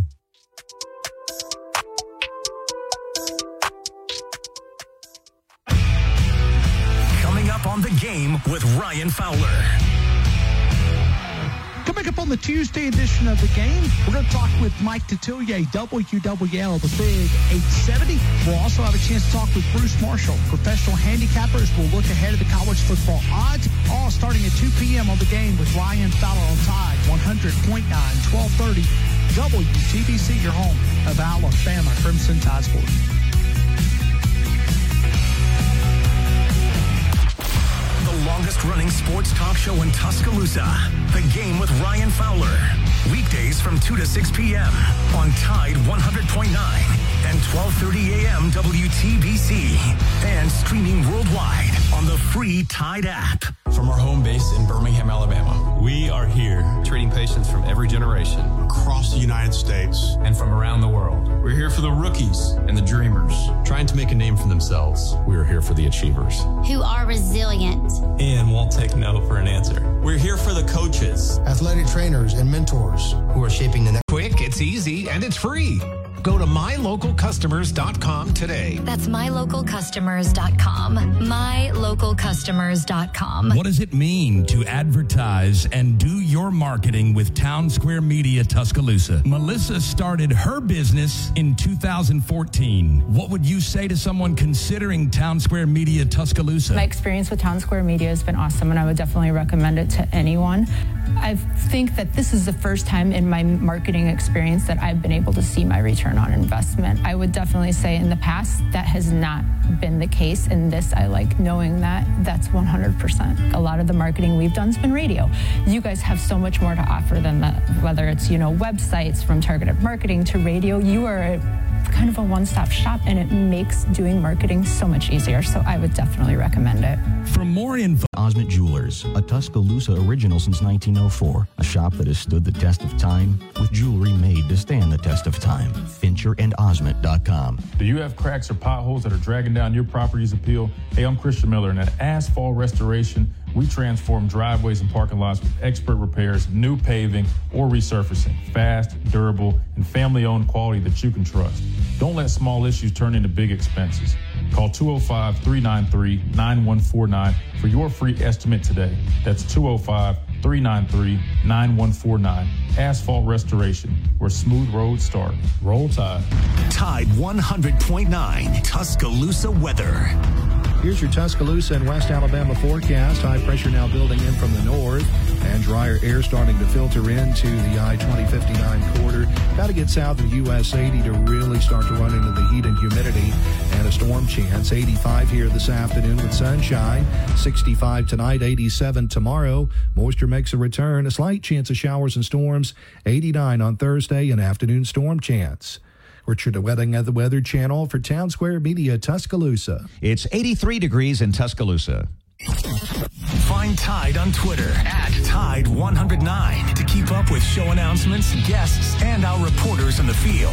Coming up on The Game with Ryan Fowler. Coming up on the Tuesday edition of The Game, we're going to talk with Mike Detillier, W W L, the Big eight seventy. We'll also have a chance to talk with Bruce Marshall, professional handicappers. We'll look ahead of the college football odds, all starting at two p.m. on The Game with Ryan Fowler on Tide, one hundred point nine, twelve thirty, W T B C, your home of Alabama Crimson Tide Sports. Longest-running sports talk show in Tuscaloosa. The Game with Ryan Fowler. Weekdays from two to six p.m. on Tide one hundred point nine and twelve thirty a.m. W T B C. And streaming worldwide on the free Tide app. From our home base in Birmingham, Alabama, we are here treating patients from every generation across the United States and from around the world. We're here for the rookies and the dreamers trying to make a name for themselves. We are here for the achievers who are resilient and won't take no for an answer. We're here for the coaches, athletic trainers, and mentors who are shaping the next. Quick, it's easy, and it's free. Go to my local customers dot com today. That's my local customers dot com. my local customers dot com. What does it mean to advertise and do your marketing with Town Square Media Tuscaloosa? Melissa started her business in two thousand fourteen. What would you say to someone considering Town Square Media Tuscaloosa? My experience with Town Square Media has been awesome, and I would definitely recommend it to anyone. I think that this is the first time in my marketing experience that I've been able to see my return on investment. I would definitely say in the past that has not been the case. In this, I like knowing that that's one hundred percent. A lot of the marketing we've done has been radio. You guys have so much more to offer than that, whether it's, you know, websites, from targeted marketing to radio. You are a, kind of a one-stop shop, and it makes doing marketing so much easier. So I would definitely recommend it. For more info, Osment Jewelers, a Tuscaloosa original since nineteen oh four, a shop that has stood the test of time with jewelry made to stand the test of time. Fincher and Osment dot com. Do you have cracks or potholes that are dragging down your property's appeal? Hey, I'm Christian Miller, and at Asphalt Restoration, we transform driveways and parking lots with expert repairs, new paving, or resurfacing. Fast, durable, and family-owned quality that you can trust. Don't let small issues turn into big expenses. Call two oh five, three nine three, nine one four nine for your free estimate today. That's two oh five, three nine three, nine one four nine. Asphalt Restoration, where smooth roads start. Roll Tide. Tide one hundred point nine, Tuscaloosa weather. Here's your Tuscaloosa and West Alabama forecast. High pressure now building in from the north, and drier air starting to filter into the I twenty fifty-nine corridor. Got to get south of U S eighty to really start to run into the heat and humidity, and a storm chance. eighty-five here this afternoon with sunshine. sixty-five tonight, eighty-seven tomorrow. Moisture makes a return. A slight chance of showers and storms. eighty-nine on Thursday, an afternoon storm chance. Richard Wedding at the Weather Channel for Town Square Media Tuscaloosa. It's eighty-three degrees in Tuscaloosa. Find Tide on Twitter at Tide one oh nine to keep up with show announcements, guests, and our reporters in the field.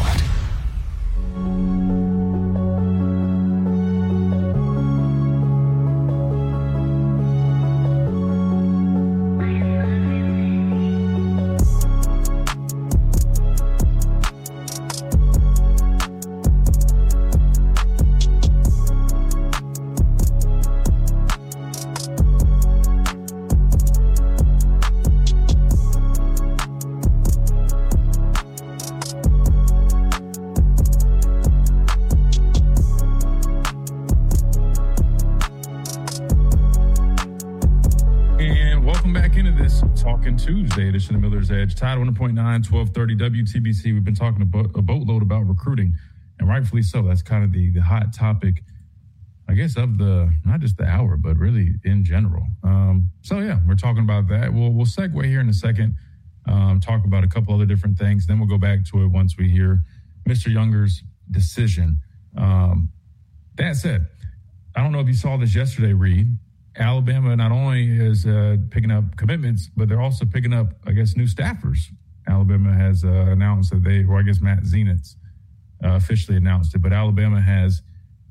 Tuesday edition of Miller's Edge, Tide one point nine, twelve thirty W T B C. We've been talking a, bo- a boatload about recruiting, and rightfully so. That's kind of the, the hot topic, I guess, of the, not just the hour, but really in general. Um, so, yeah, we're talking about that. We'll, we'll segue here in a second, um, talk about a couple other different things. Then we'll go back to it once we hear Mister Younger's decision. Um, that said, I don't know if you saw this yesterday, Reed. Alabama not only is uh, picking up commitments, but they're also picking up, I guess, new staffers. Alabama has uh, announced that they, or I guess Matt Zenitz uh, officially announced it, but Alabama has,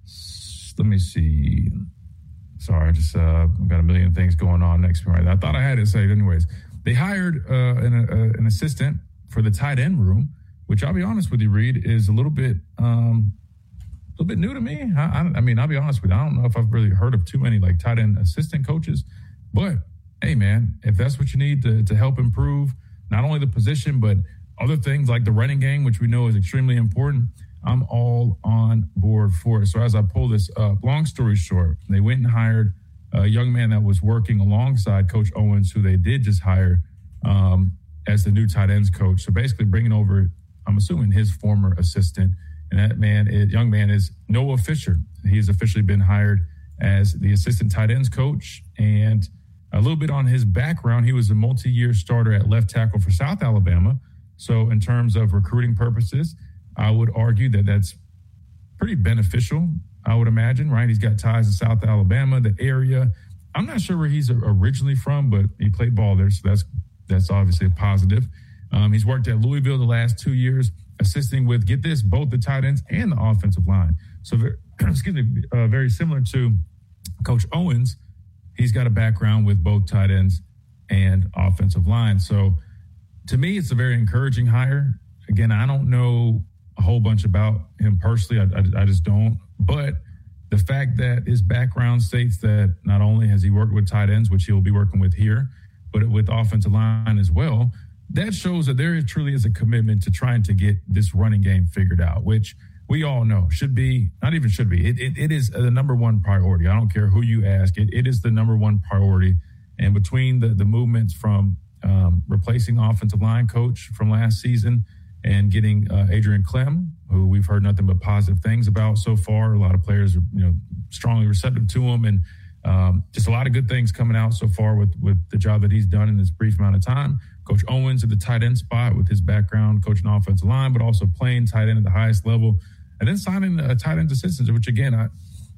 let me see. Sorry, I just uh, got a million things going on next to me right now. I thought I had it saved anyways. They hired uh, an, uh, an assistant for the tight end room, which I'll be honest with you, Reed, is a little bit um, a little bit new to me. I, I, I mean, I'll be honest with you. I don't know if I've really heard of too many like tight end assistant coaches, but hey, man, if that's what you need to, to help improve not only the position, but other things like the running game, which we know is extremely important, I'm all on board for it. So as I pull this up, long story short, they went and hired a young man that was working alongside Coach Owens, who they did just hire um, as the new tight ends coach. So basically bringing over, I'm assuming, his former assistant. And that man, is, young man is Noah Fisher. He has officially been hired as the assistant tight ends coach. And a little bit on his background, he was a multi-year starter at left tackle for South Alabama. So in terms of recruiting purposes, I would argue that that's pretty beneficial, I would imagine, right? He's got ties to South Alabama, the area. I'm not sure where he's originally from, but he played ball there, so that's that's obviously a positive. Um, he's worked at Louisville the last two years, assisting with, get this, both the tight ends and the offensive line. So, very, excuse me, uh, very similar to Coach Owens, he's got a background with both tight ends and offensive line. So, to me, it's a very encouraging hire. Again, I don't know a whole bunch about him personally. I, I, I just don't. But the fact that his background states that not only has he worked with tight ends, which he'll be working with here, but with offensive line as well, that shows that there truly is a commitment to trying to get this running game figured out, which we all know should be, not even should be, it, it, it is the number one priority. I don't care who you ask. It, it is the number one priority. And between the, the movements from um, replacing offensive line coach from last season and getting uh, Adrian Clem, who we've heard nothing but positive things about so far. A lot of players are, you know, strongly receptive to him, and um, just a lot of good things coming out so far with, with the job that he's done in this brief amount of time. Coach Owens at the tight end spot with his background coaching offensive line, but also playing tight end at the highest level, and then signing a tight end assistant, which again, I,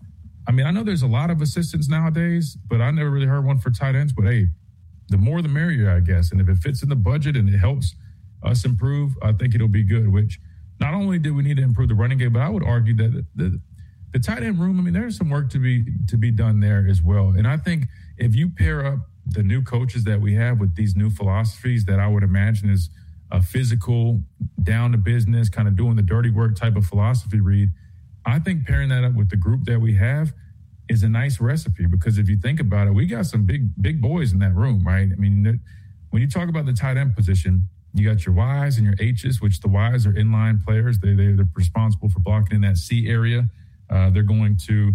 I mean, I know there's a lot of assistants nowadays, but I never really heard one for tight ends. But hey, the more the merrier, I guess. And if it fits in the budget and it helps us improve, I think it'll be good. Which not only do we need to improve the running game, but I would argue that the, the, the tight end room, I mean, there's some work to be to be done there as well. And I think if you pair up the new coaches that we have with these new philosophies that I would imagine is a physical, down to business, kind of doing the dirty work type of philosophy, Reed, I think pairing that up with the group that we have is a nice recipe. Because if you think about it, we got some big, big boys in that room, right? I mean, when you talk about the tight end position, you got your Y's and your H's, which the Y's are inline players. They, they, they're responsible for blocking in that C area. Uh, they're going to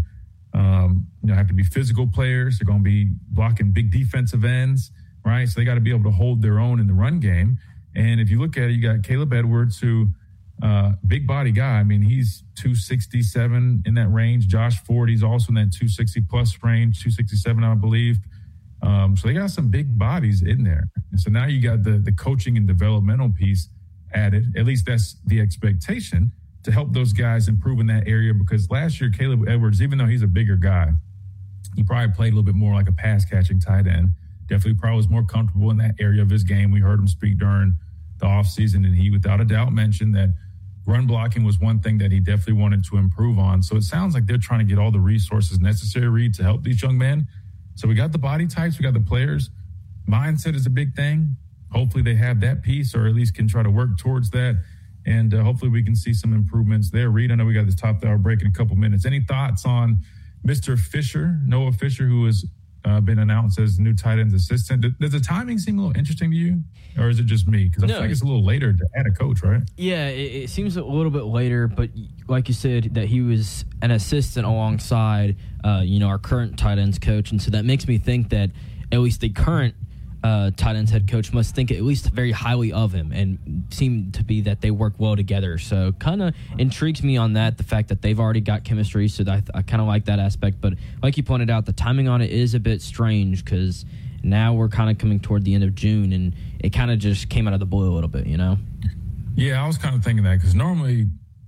um, you know, have to be physical players. They're going to be blocking big defensive ends, right? So they got to be able to hold their own in the run game. And if you look at it, you got Caleb Edwards, who uh, big body guy. I mean, he's two sixty-seven in that range. Josh Ford, he's also in that two sixty plus range, two sixty-seven, I believe. Um, so they got some big bodies in there. And so now you got the the coaching and developmental piece added. At least that's the expectation, to help those guys improve in that area. Because last year, Caleb Edwards, even though he's a bigger guy, he probably played a little bit more like a pass catching tight end. definitely probably was more comfortable in that area of his game. We heard him speak during the offseason, and he without a doubt mentioned that run blocking was one thing that he definitely wanted to improve on. So it sounds like they're trying to get all the resources necessary, Reed, to help these young men. So we got the body types, we got the players. Mindset is a big thing. Hopefully they have that piece, or at least can try to work towards that. And uh, hopefully we can see some improvements there. Reed, I know we got this top hour break in a couple minutes. Any thoughts on Mister Fisher, Noah Fisher, who has uh, been announced as the new tight end's assistant? Does the timing seem a little interesting to you, or is it just me? Because I No, feel like it's a little later to add a coach, right? Yeah, it, it seems a little bit later, but like you said, that he was an assistant alongside, uh, you know, our current tight ends coach, and so that makes me think that at least the current uh, tight ends head coach must think at least very highly of him, and seem to be that they work well together. So kind of intrigues me on that, the fact that they've already got chemistry. So I, I kind of like that aspect. But like you pointed out, the timing on it is a bit strange because now we're kind of coming toward the end of June, and it kind of just came out of the blue a little bit, you know? Yeah, I was kind of thinking that because normally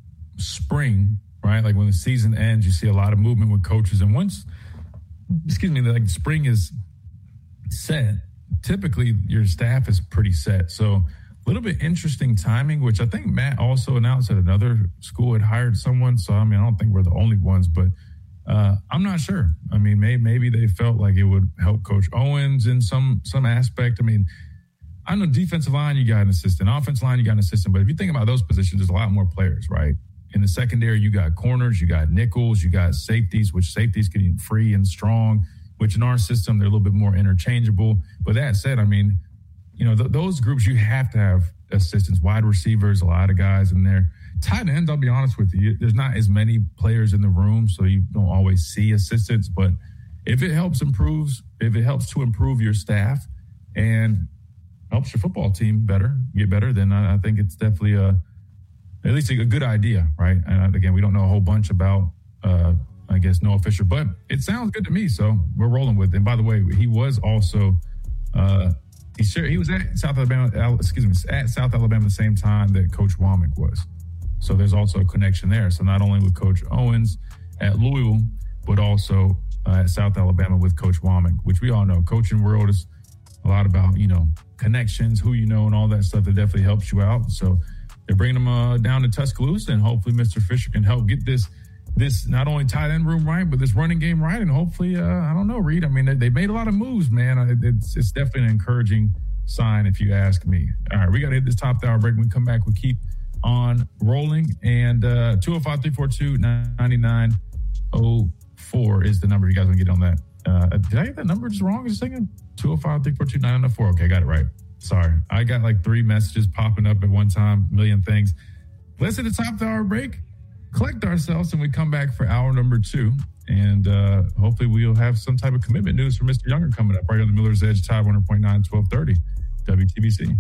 spring, right, like when the season ends, you see a lot of movement with coaches. And once, excuse me, like spring is set, typically your staff is pretty set. So a little bit interesting timing, which I think Matt also announced that another school had hired someone. So, I mean, I don't think we're the only ones, but uh, I'm not sure. I mean, may, maybe they felt like it would help Coach Owens in some some aspect. I mean, I know defensive line, you got an assistant. Offensive line, you got an assistant. But if you think about those positions, there's a lot more players, right? In the secondary, you got corners, you got nickels, you got safeties, which safeties can be free and strong, which in our system, they're a little bit more interchangeable. But that said, I mean, you know, th- those groups, you have to have assistants, wide receivers, a lot of guys in there. Tight ends, I'll be honest with you, there's not as many players in the room, so you don't always see assistants. But if it helps improves, if it helps to improve your staff and helps your football team better, get better, then I, I think it's definitely a, at least a, a good idea, right? And again, we don't know a whole bunch about, uh, I guess, Noah Fisher, but it sounds good to me, so we're rolling with it. And by the way, he was also, uh, he shared, he was at South Alabama, excuse me, at South Alabama at the same time that Coach Womack was. So there's also a connection there. So not only with Coach Owens at Louisville, but also uh, at South Alabama with Coach Womack, which we all know, coaching world is a lot about, you know, connections, who you know, and all that stuff that definitely helps you out. So they're bringing them uh, down to Tuscaloosa, and hopefully Mister Fisher can help get this this not only tight end room right, but this running game right. And hopefully, uh, I don't know, Reed, I mean, they, they made a lot of moves, man. It's, it's definitely an encouraging sign if you ask me. All right, we got to hit this top hour break. When we come back, we'll keep on rolling. And uh, two oh five, three four two, nine nine oh four is the number. You guys want to get on that. Uh, did I get that number just wrong? Is it saying two oh five, three four two, nine nine oh four? Okay, I got it right. Sorry. I got like three messages popping up at one time, a million things. Let's hit the top of the hour break, collect ourselves, and we come back for hour number two. And uh, hopefully we'll have some type of commitment news from Mister Younger coming up right on the Miller's Edge, Tide one hundred point nine, twelve thirty, W T B C.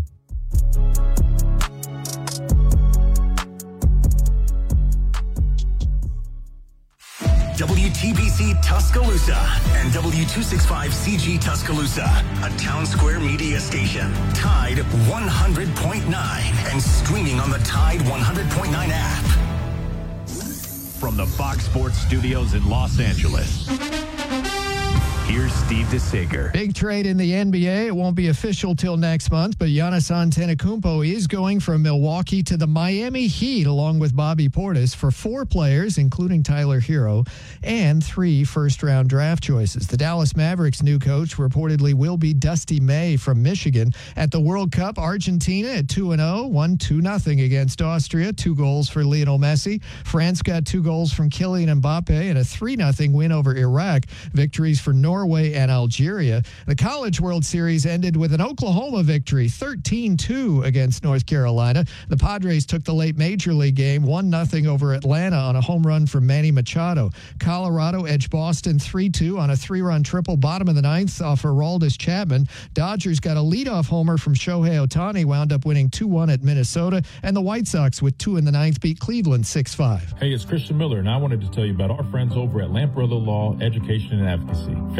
W T B C Tuscaloosa and W two sixty-five C G Tuscaloosa, a Town Square media station. Tide one hundred point nine and streaming on the Tide one hundred point nine app. From the Fox Sports Studios in Los Angeles, here's Steve DeSager. Big trade in the N B A. It won't be official till next month, but Giannis Antetokounmpo is going from Milwaukee to the Miami Heat along with Bobby Portis for four players, including Tyler Hero, and three first-round draft choices. The Dallas Mavericks' new coach reportedly will be Dusty May from Michigan. At the World Cup, Argentina at two and oh, won two nothing against Austria, two goals for Lionel Messi. France got two goals from Kylian Mbappe and a three nothing win over Iraq. Victories for Norway Norway and Algeria. The College World Series ended with an Oklahoma victory, thirteen two against North Carolina. The Padres took the late Major League game, one nothing over Atlanta on a home run from Manny Machado. Colorado edged Boston three two on a three-run triple bottom of the ninth off Aroldis Chapman. Dodgers got a leadoff homer from Shohei Ohtani, wound up winning two one at Minnesota. And the White Sox, with two in the ninth, beat Cleveland six five. Hey, it's Christian Miller, and I wanted to tell you about our friends over at Lamprello Law, Education, and Advocacy.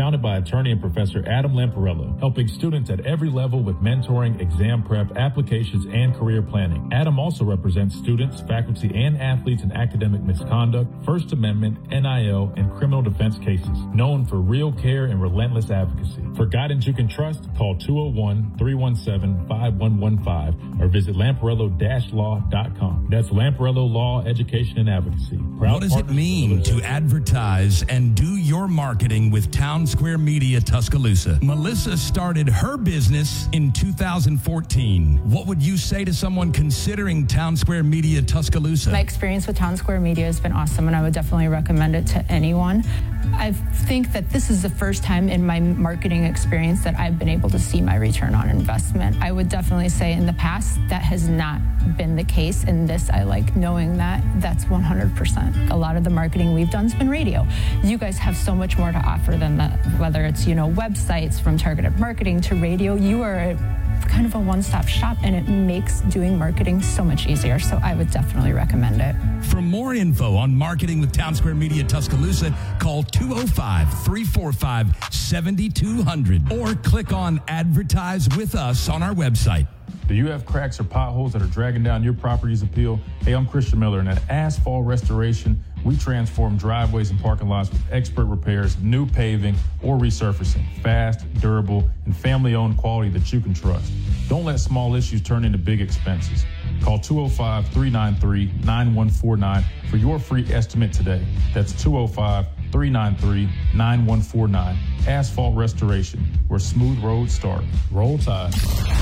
Founded by attorney and Professor Adam Lamparello, helping students at every level with mentoring, exam prep, applications, and career planning. Adam also represents students, faculty, and athletes in academic misconduct, First Amendment, N I L, and criminal defense cases. Known for real care and relentless advocacy. For guidance you can trust, call two oh one, three one seven, five one one five or visit lamparello dash law dot com. That's Lamparello Law, Education, and Advocacy. Proud What does it mean to advertise and do your marketing with Town Square Media Tuscaloosa? Melissa started her business in two thousand fourteen. What would you say to someone considering Town Square Media Tuscaloosa? My experience with Town Square Media has been awesome, and I would definitely recommend it to anyone. I think that this is the first time in my marketing experience that I've been able to see my return on investment. I would definitely say in the past that has not been the case. In this, I like knowing that that's one hundred percent. A lot of the marketing we've done has been radio. You guys have so much more to offer than that, whether it's, you know, websites, from targeted marketing to radio. You are a kind of a one-stop shop, and it makes doing marketing so much easier. So I would definitely recommend it. For more info on marketing with Town Square Media Tuscaloosa, call two oh five, three four five, seven two zero zero or click on Advertise with Us on our website. Do you have cracks or potholes that are dragging down your property's appeal? Hey, I'm Christian Miller, and at Asphalt Restoration, we transform driveways and parking lots with expert repairs, new paving, or resurfacing. Fast, durable, and family-owned quality that you can trust. Don't let small issues turn into big expenses. Call two oh five, three nine three, nine one four nine for your free estimate today. That's two oh five, three nine three, nine one four nine. Asphalt Restoration, where smooth roads start. Roll Tide.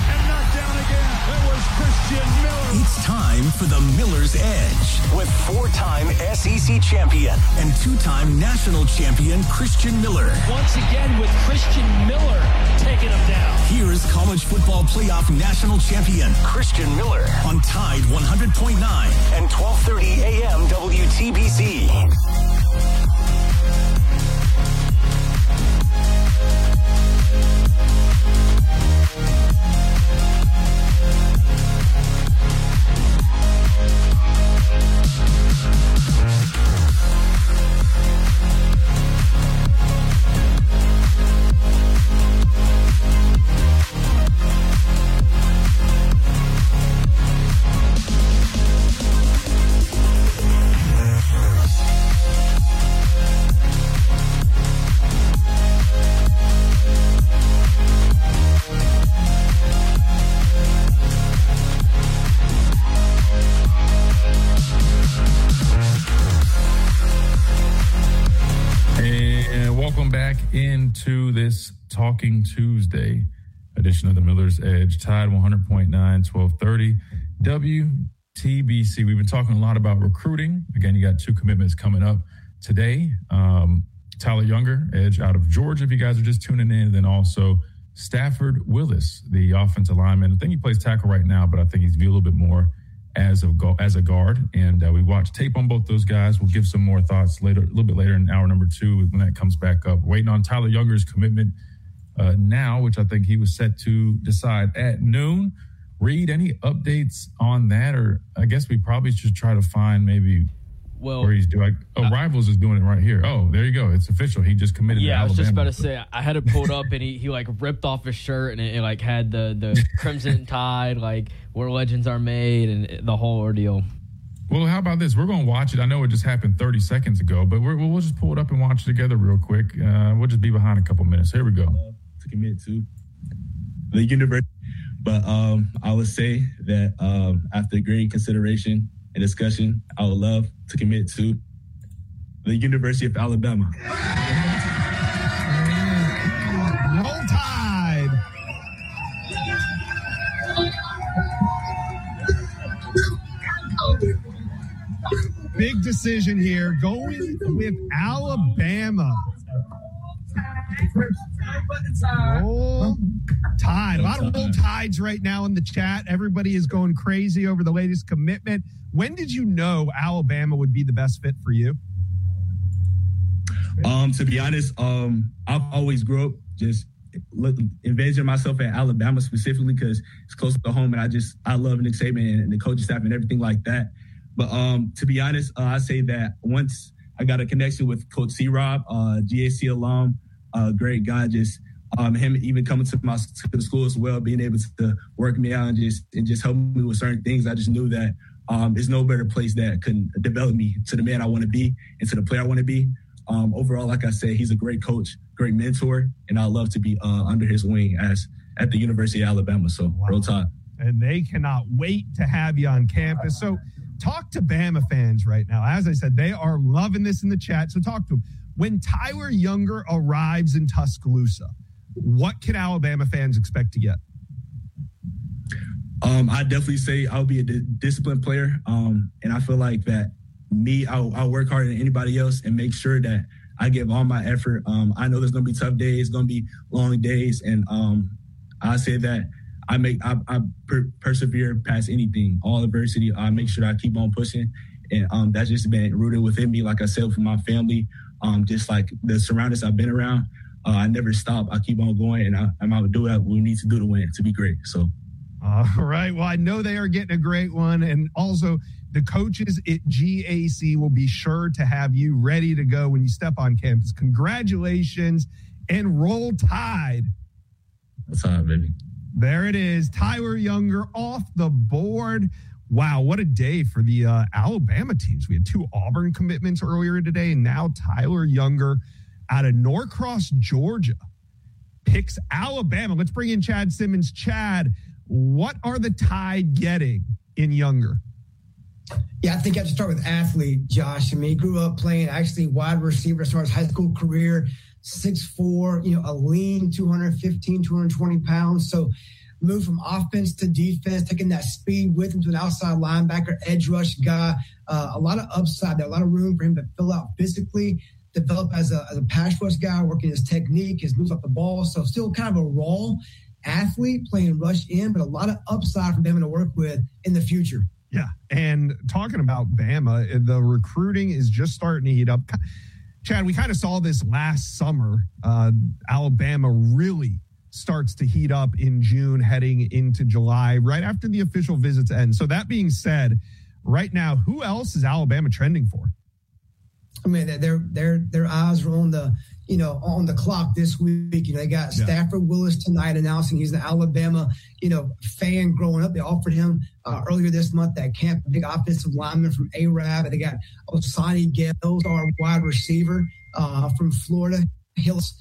It's time for the Miller's Edge with four-time S E C champion and two-time national champion Christian Miller. Once again with Christian Miller taking him down. Here's college football playoff national champion Christian Miller on Tide one hundred point nine and twelve thirty a.m. W T B C. Into this Talking Tuesday edition of the Miller's Edge, Tide one hundred point nine, twelve thirty W T B C. We've been talking a lot about recruiting. Again, you got two commitments coming up today. Um, Tyler Younger, edge out of Georgia, if you guys are just tuning in. And then also Stafford Willis, the offensive lineman. I think he plays tackle right now, but I think he's viewed a little bit more as a as a guard. And uh, we watched tape on both those guys. We'll give some more thoughts later, a little bit later in hour number two when that comes back up. Waiting on Tyler Younger's commitment uh, now, which I think he was set to decide at noon. Reed, any updates on that? Or I guess we probably should try to find maybe well, where he's doing. Oh, uh, Rivals is doing it right here. Oh, there you go. It's official. He just committed yeah, to Alabama. I was just about to say, I had it pulled up and he, he like ripped off his shirt and it, it like had the, the Crimson Tide, like where legends are made and the whole ordeal. Well, how about this? We're going to watch it. I know it just happened thirty seconds ago, but we're, we'll just pull it up and watch it together real quick. Uh, we'll just be behind a couple minutes. Here we go. To commit to the university. But um, I would say that um, after great consideration and discussion, I would love to commit to the University of Alabama. Roll Tide. Big decision here, going with Alabama. Roll Tide. A lot of roll tides right now in the chat. Everybody is going crazy over the latest commitment. When did you know Alabama would be the best fit for you? Um, to be honest, um, I've always grew up just look, envisioning myself at Alabama specifically because it's close to home, and I just I love Nick Saban and the coaching staff and everything like that. But um, to be honest, uh, I say that once I got a connection with Coach C-Rob, uh, G A C alum, a great guy. Just um, him even coming to my to the school as well, being able to work me out and just and just help me with certain things. I just knew that um, there's no better place that can develop me to the man I want to be and to the player I want to be. Um, overall, like I said, he's a great coach, great mentor, and I love to be uh, under his wing as at the University of Alabama. So, wow. Roll Tide. And they cannot wait to have you on campus. So, talk to Bama fans right now. As I said, they are loving this in the chat. So, talk to them. When Tyler Younger arrives in Tuscaloosa, what can Alabama fans expect to get? Um, I definitely say I'll be a d- disciplined player, um, and I feel like that. Me, I'll, I'll work harder than anybody else and make sure that I give all my effort. Um, I know there's going to be tough days, going to be long days. And um, I say that I make I, I per- persevere past anything, all adversity. I make sure I keep on pushing. And um, that's just been rooted within me, like I said, for my family, um, just like the surroundings I've been around. Uh, I never stop. I keep on going, and I, I'm out to do what we need to do to win, to be great. So, all right. Well, I know they are getting a great one. And also, the coaches at G A C will be sure to have you ready to go when you step on campus. Congratulations and Roll Tide. What's up, baby? There it is. Tyler Younger off the board. Wow, what a day for the uh, Alabama teams. We had two Auburn commitments earlier today, and now Tyler Younger out of Norcross, Georgia, picks Alabama. Let's bring in Chad Simmons. Chad, what are the Tide getting in Younger? Yeah, I think I have to start with athlete, Josh. I mean, he grew up playing actually wide receiver as far as high school career, six foot four, you know, a lean two hundred fifteen, two hundred twenty pounds. So moved from offense to defense, taking that speed with him to an outside linebacker, edge rush guy. Uh, a lot of upside there, a lot of room for him to fill out physically, develop as a, as a pass rush guy, working his technique, his moves off the ball. So still kind of a raw athlete playing rush in, but a lot of upside for Bama to work with in the future. Yeah, and talking about Bama, the recruiting is just starting to heat up. Chad, we kind of saw this last summer. Uh, Alabama really starts to heat up in June, heading into July, right after the official visits end. So that being said, right now, who else is Alabama trending for? I mean, their their their eyes are on the you know on the clock this week. You know, they got yeah. Stafford Willis tonight announcing he's an Alabama you know fan growing up. They offered him uh, earlier this month at camp a big offensive lineman from A R A B. And they got Osani Gales, our wide receiver uh, from Florida Hills.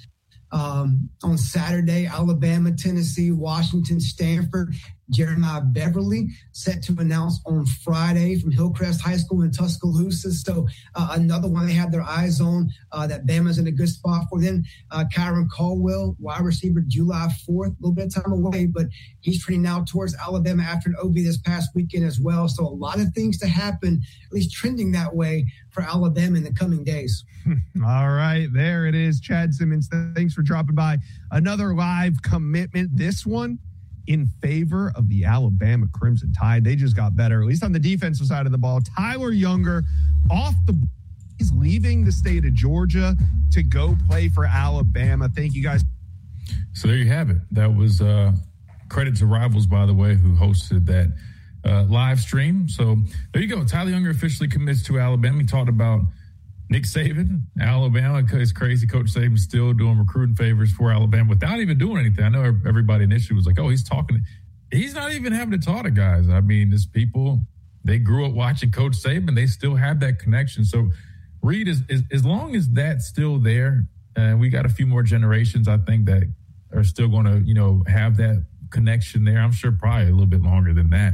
Um, on Saturday, Alabama, Tennessee, Washington, Stanford, Jeremiah Beverly set to announce on Friday from Hillcrest High School in Tuscaloosa. So uh, another one they have their eyes on uh, that Bama's in a good spot for. Then uh, Kyron Caldwell, wide receiver, July fourth, a little bit of time away, but he's trending now towards Alabama after an O B this past weekend as well. So a lot of things to happen, at least trending that way for Alabama in the coming days. All right, there it is. Chad Simmons, thanks for dropping by. Another live commitment. This one in favor of the Alabama Crimson Tide. They just got better, at least on the defensive side of the ball. Tyler Younger off the he's leaving the state of Georgia to go play for Alabama. Thank you, guys. So there you have it. That was uh, credit to Rivals, by the way, who hosted that uh, live stream. So there you go. Tyler Younger officially commits to Alabama. He talked about Nick Saban, Alabama. It's crazy. Coach Saban's still doing recruiting favors for Alabama without even doing anything. I know everybody initially was like, oh, he's talking. He's not even having to talk to guys. I mean, there's people, they grew up watching Coach Saban. They still have that connection. So, Reed, is, is, as long as that's still there, and uh, we got a few more generations, I think, that are still going to, you know, have that connection there. I'm sure probably a little bit longer than that.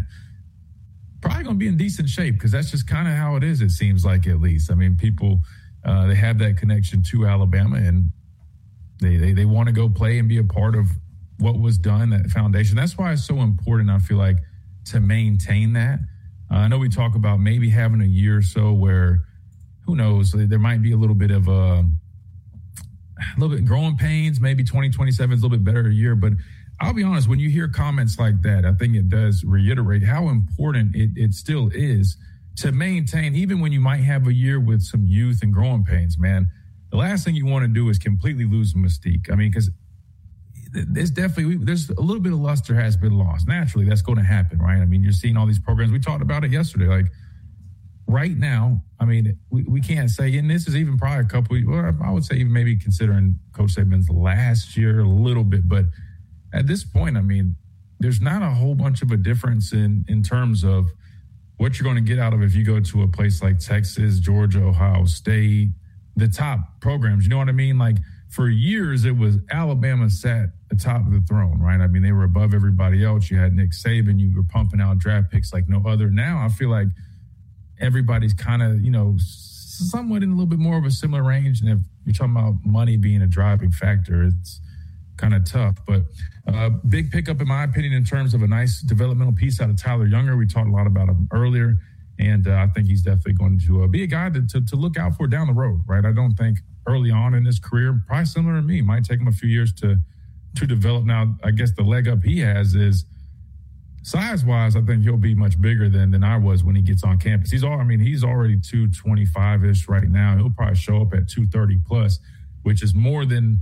Probably going to be in decent shape because that's just kind of how it is, it seems like, at least. I mean, people, uh, they have that connection to Alabama, and they, they, they want to go play and be a part of what was done, that foundation. That's why it's so important, I feel like, to maintain that. Uh, I know we talk about maybe having a year or so where, who knows, there might be a little bit of a, a little bit growing pains. Maybe twenty twenty-seven is a little bit better a year, but I'll be honest, when you hear comments like that, I think it does reiterate how important it, it still is to maintain, even when you might have a year with some youth and growing pains, man. The last thing you want to do is completely lose the mystique. I mean, because there's definitely, there's a little bit of luster has been lost. Naturally, that's going to happen, right? I mean, you're seeing all these programs. We talked about it yesterday. Like, right now, I mean, we, we can't say, and this is even probably a couple, well, I would say even maybe considering Coach Saban's last year a little bit, but at this point, I mean, there's not a whole bunch of a difference in, in terms of what you're going to get out of if you go to a place like Texas, Georgia, Ohio State, the top programs. You know what I mean? Like for years, it was Alabama sat atop of the throne, right? I mean, they were above everybody else. You had Nick Saban. You were pumping out draft picks like no other. Now I feel like everybody's kind of, you know, somewhat in a little bit more of a similar range. And if you're talking about money being a driving factor, it's kind of tough. But uh, big pickup, in my opinion, in terms of a nice developmental piece out of Tyler Younger. We talked a lot about him earlier. And uh, I think he's definitely going to uh, be a guy to, to, to look out for down the road, right? I don't think early on in his career, probably similar to me, might take him a few years to to develop. Now, I guess the leg up he has is size-wise, I think he'll be much bigger than than I was when he gets on campus. He's all, I mean, he's already two twenty-five-ish right now. He'll probably show up at two thirty plus, which is more than,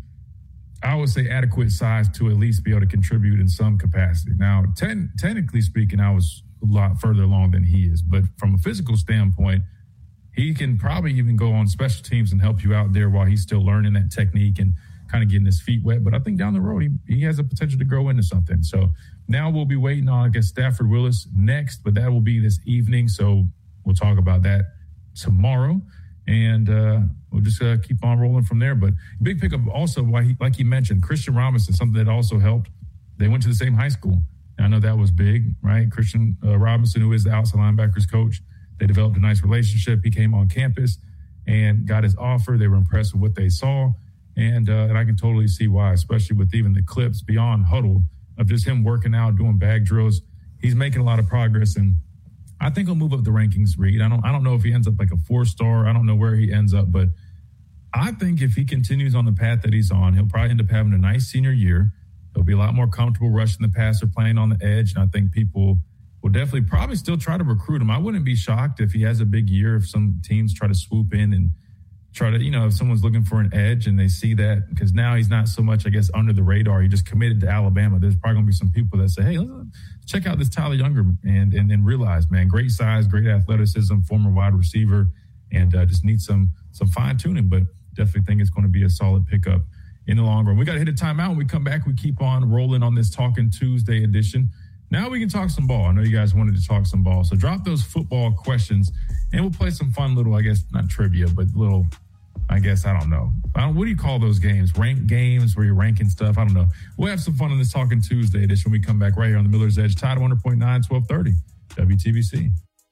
I would say, adequate size to at least be able to contribute in some capacity. Now, ten, technically speaking, I was a lot further along than he is. But from a physical standpoint, he can probably even go on special teams and help you out there while he's still learning that technique and kind of getting his feet wet. But I think down the road, he, he has the potential to grow into something. So now we'll be waiting on, I guess, Stafford Willis next, but that will be this evening. So we'll talk about that tomorrow. And uh, we'll just uh, keep on rolling from there. But big pickup also, why he, like you mentioned, Christian Robinson, something that also helped. They went to the same high school. And I know that was big, right? Christian uh, Robinson, who is the outside linebackers coach, they developed a nice relationship. He came on campus and got his offer. They were impressed with what they saw. And, uh, and I can totally see why, especially with even the clips beyond huddle of just him working out, doing bag drills. He's making a lot of progress. And I think he'll move up the rankings, Reed. I don't I don't know if he ends up like a four-star. I don't know where he ends up. But I think if he continues on the path that he's on, he'll probably end up having a nice senior year. He'll be a lot more comfortable rushing the passer, playing on the edge. And I think people will definitely probably still try to recruit him. I wouldn't be shocked if he has a big year, if some teams try to swoop in and try to, you know, if someone's looking for an edge and they see that, because now he's not so much, I guess, under the radar. He just committed to Alabama. There's probably going to be some people that say, hey, let's check out this Tyler Younger and and then realize, man, great size, great athleticism, former wide receiver, and uh, just needs some some fine tuning. But definitely think it's going to be a solid pickup in the long run. We got to hit a timeout. When we come back, we keep on rolling on this Talking Tuesday edition. Now we can talk some ball. I know you guys wanted to talk some ball. So drop those football questions, and we'll play some fun little, I guess, not trivia, but little, I guess, I don't know. I don't, what do you call those games? Rank games where you're ranking stuff? I don't know. We'll have some fun on this Talking Tuesday edition when we come back right here on the Miller's Edge. Tide one hundred point nine, twelve thirty, W T B C.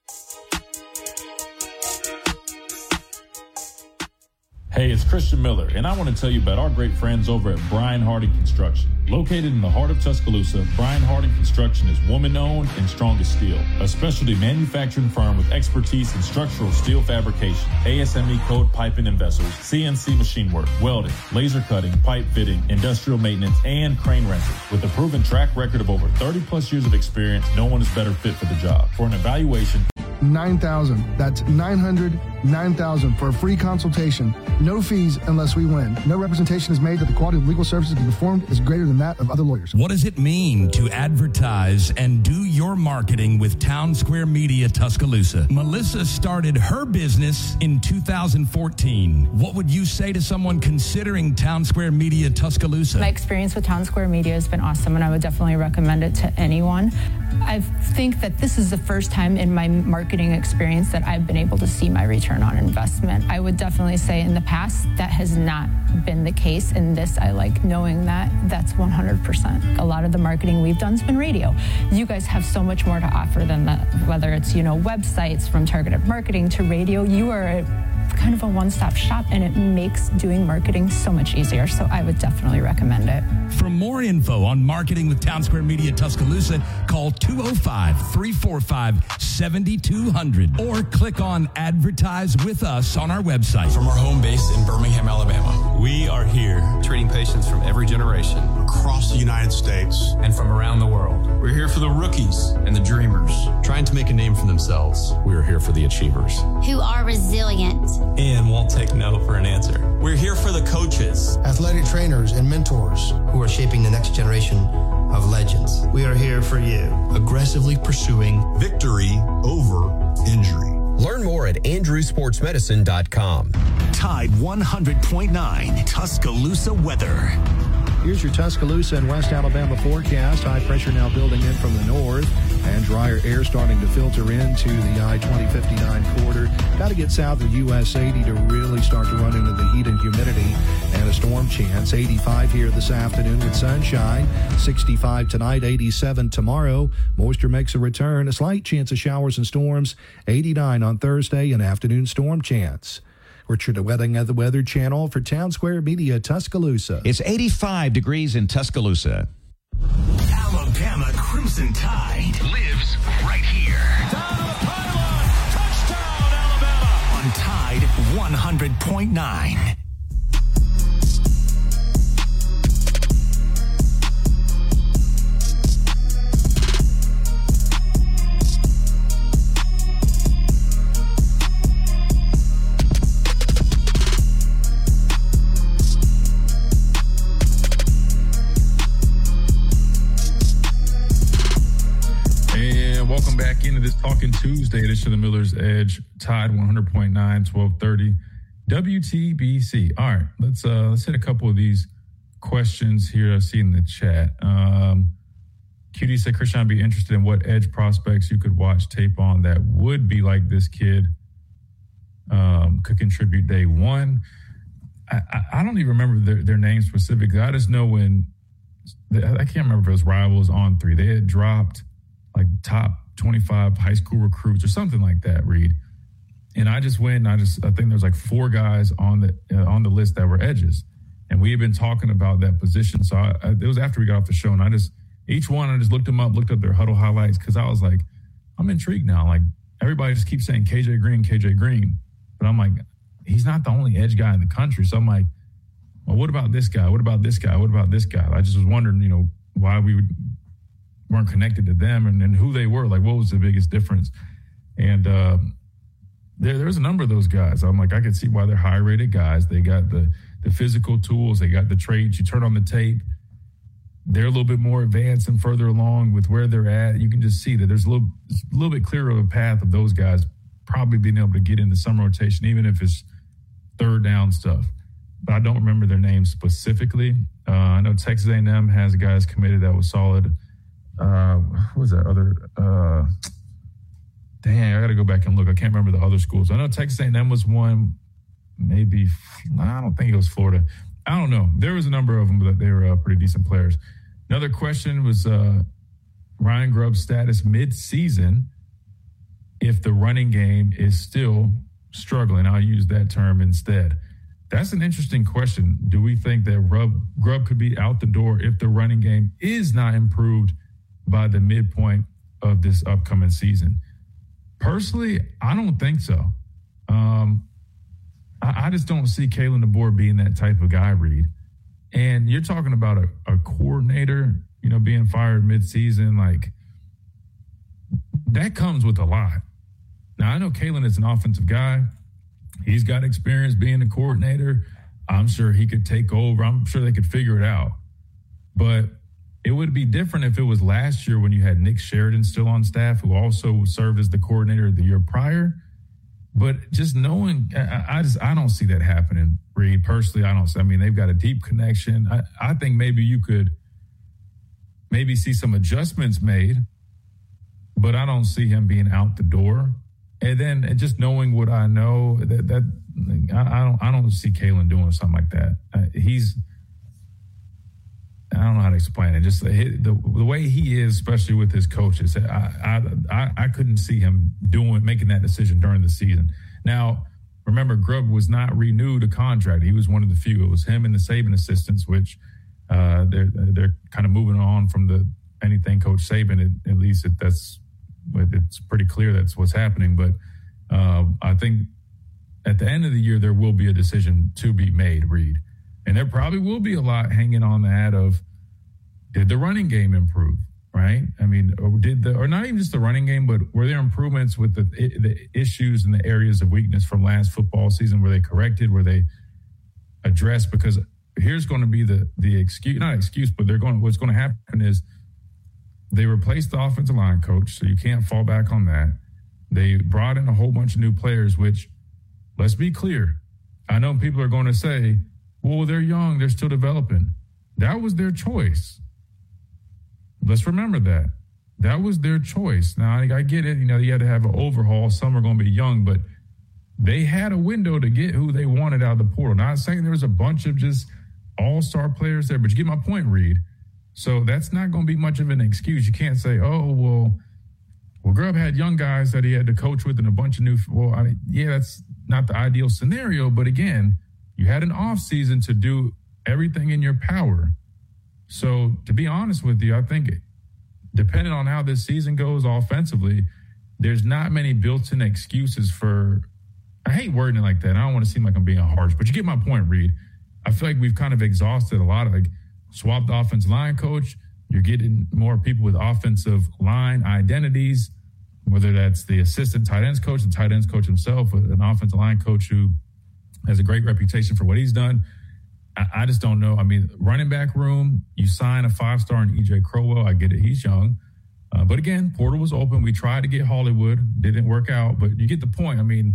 Hey, it's Christian Miller, and I want to tell you about our great friends over at Brian Harding Construction. Located in the heart of Tuscaloosa, Brian Harding Construction is woman-owned and strong as steel, a specialty manufacturing firm with expertise in structural steel fabrication, A S M E code piping and vessels, C N C machine work, welding, laser cutting, pipe fitting, industrial maintenance, and crane rentals. With a proven track record of over thirty plus years of experience, no one is better fit for the job. For an evaluation, nine thousand. That's nine hundred, nine thousand for a free consultation. No fees unless we win. No representation is made that the quality of legal services to be performed is greater than that of other lawyers. What does it mean to advertise and do your marketing with Town Square Media Tuscaloosa? Melissa started her business in two thousand fourteen. What would you say to someone considering Town Square Media Tuscaloosa? My experience with Town Square Media has been awesome, and I would definitely recommend it to anyone. I think that this is the first time in my marketing experience that I've been able to see my return on investment. I would definitely say in the past that has not been the case. In this, I like knowing that that's one hundred percent. A lot of the marketing we've done has been radio. You guys have so much more to offer than that, whether it's, you know, websites, from targeted marketing to radio. You are a kind of a one-stop shop, and it makes doing marketing so much easier. So I would definitely recommend it. For more info on marketing with Town Square Media Tuscaloosa, call two oh five, three four five, seven two zero zero or click on Advertise with Us on our website. From our home base in Birmingham, Alabama, we are here treating patients from every generation across the United States and from around the world. We're here for the rookies and the dreamers, trying to make a name for themselves. We're here for the achievers, who are resilient and won't take no for an answer. We're here for the coaches, athletic trainers, and mentors who are shaping the next generation of legends. We are here for you, aggressively pursuing victory over injury. Learn more at andrew sports medicine dot com. Tide one hundred point nine Tuscaloosa weather. Here's your Tuscaloosa and West Alabama forecast. High pressure now building in from the north and drier air starting to filter into the I twenty fifty-nine corridor. Got to get south of U S eighty to really start to run into the heat and humidity and a storm chance. eighty-five here this afternoon with sunshine. sixty-five tonight, eighty-seven tomorrow. Moisture makes a return. A slight chance of showers and storms. eighty-nine on Thursday, an afternoon storm chance. Richard Wedding at the Weather Channel for Town Square Media, Tuscaloosa. It's eighty-five degrees in Tuscaloosa. Alabama Crimson Tide lives right here. Down to the pylon. Touchdown, Alabama. On Tide one hundred point nine. Welcome back into this Talking Tuesday edition of the Miller's Edge, Tide one hundred point nine, twelve thirty, W T B C. All right, let's uh, let's hit a couple of these questions here I see in the chat. Um, Q D said, Christian, I'd be interested in what edge prospects you could watch tape on that would be like this kid, um, could contribute day one. I, I, I don't even remember their, their names specifically. I just know when, I can't remember if it was Rivals on three, they had dropped like top twenty-five high school recruits or something like that, Reed. And I just went and I just, I think there's like four guys on the uh, on the list that were edges. And we had been talking about that position. So I, I, it was after we got off the show and I just, each one, I just looked them up, looked up their huddle highlights because I was like, I'm intrigued now. Like everybody just keeps saying K J Green, K J Green. But I'm like, he's not the only edge guy in the country. So I'm like, well, what about this guy? What about this guy? What about this guy? I just was wondering, you know, why we would, weren't connected to them and, and who they were. Like, what was the biggest difference? And uh, there, there's a number of those guys. I'm like, I can see why they're high-rated guys. They got the the physical tools. They got the traits. You turn on the tape, they're a little bit more advanced and further along with where they're at. You can just see that there's a little, a little bit clearer of a path of those guys probably being able to get into some rotation, even if it's third down stuff. But I don't remember their names specifically. Uh, I know Texas A and M has guys committed that was solid. Uh, what was that other? Uh, dang, I got to go back and look. I can't remember the other schools. I know Texas A and M was one. Maybe I don't think it was Florida. I don't know. There was a number of them, but they were uh, pretty decent players. Another question was uh, Ryan Grubb's status mid-season if the running game is still struggling. I'll use that term instead. That's an interesting question. Do we think that Grubb, Grubb could be out the door if the running game is not improved by the midpoint of this upcoming season? Personally, I don't think so. Um, I, I just don't see Kalen DeBoer being that type of guy, Reed. And you're talking about a, a coordinator, you know, being fired midseason. Like, that comes with a lot. Now, I know Kalen is an offensive guy. He's got experience being a coordinator. I'm sure he could take over. I'm sure they could figure it out. But it would be different if it was last year when you had Nick Sheridan still on staff, who also served as the coordinator the year prior. But just knowing, I, I just I don't see that happening, Reed. Personally, I don't see. I mean, they've got a deep connection. I, I think maybe you could maybe see some adjustments made, but I don't see him being out the door. And then just knowing what I know, that that I, I don't I don't see Kalen doing something like that. Uh, he's I don't know how to explain it. Just the, the the way he is, especially with his coaches, I, I I couldn't see him doing making that decision during the season. Now, remember, Grubb was not renewed a contract. He was one of the few. It was him and the Saban assistants, which uh, they're they're kind of moving on from the anything Coach Saban. At, at least it, that's it's pretty clear that's what's happening. But uh, I think at the end of the year there will be a decision to be made, Reed. And there probably will be a lot hanging on that of, did the running game improve, right? I mean, or did the, or not even just the running game, but were there improvements with the the issues and the areas of weakness from last football season? Were they corrected? Were they addressed? Because here's going to be the the excuse, not excuse, but they're going. What's going to happen is they replaced the offensive line coach, so you can't fall back on that. They brought in a whole bunch of new players, which, let's be clear, I know people are going to say, well, they're young, they're still developing. That was their choice. Let's remember that. That was their choice. Now, I, I get it. You know, you had to have an overhaul. Some are going to be young, but they had a window to get who they wanted out of the portal. Not saying there was a bunch of just all-star players there, but you get my point, Reed. So that's not going to be much of an excuse. You can't say, oh, well, well, Grubb had young guys that he had to coach with and a bunch of new – well, I mean, yeah, that's not the ideal scenario. But, again, you had an offseason to do everything in your power. So, to be honest with you, I think depending on how this season goes offensively, there's not many built-in excuses for – I hate wording it like that. I don't want to seem like I'm being harsh, but you get my point, Reed. I feel like we've kind of exhausted a lot of, like, swapped the offensive line coach. You're getting more people with offensive line identities, whether that's the assistant tight ends coach, the tight ends coach himself, an offensive line coach who has a great reputation for what he's done. I just don't know. I mean, running back room, you sign a five-star in E J Crowell. I get it. He's young. Uh, but, again, portal was open. We tried to get Hollywood. Didn't work out. But you get the point. I mean,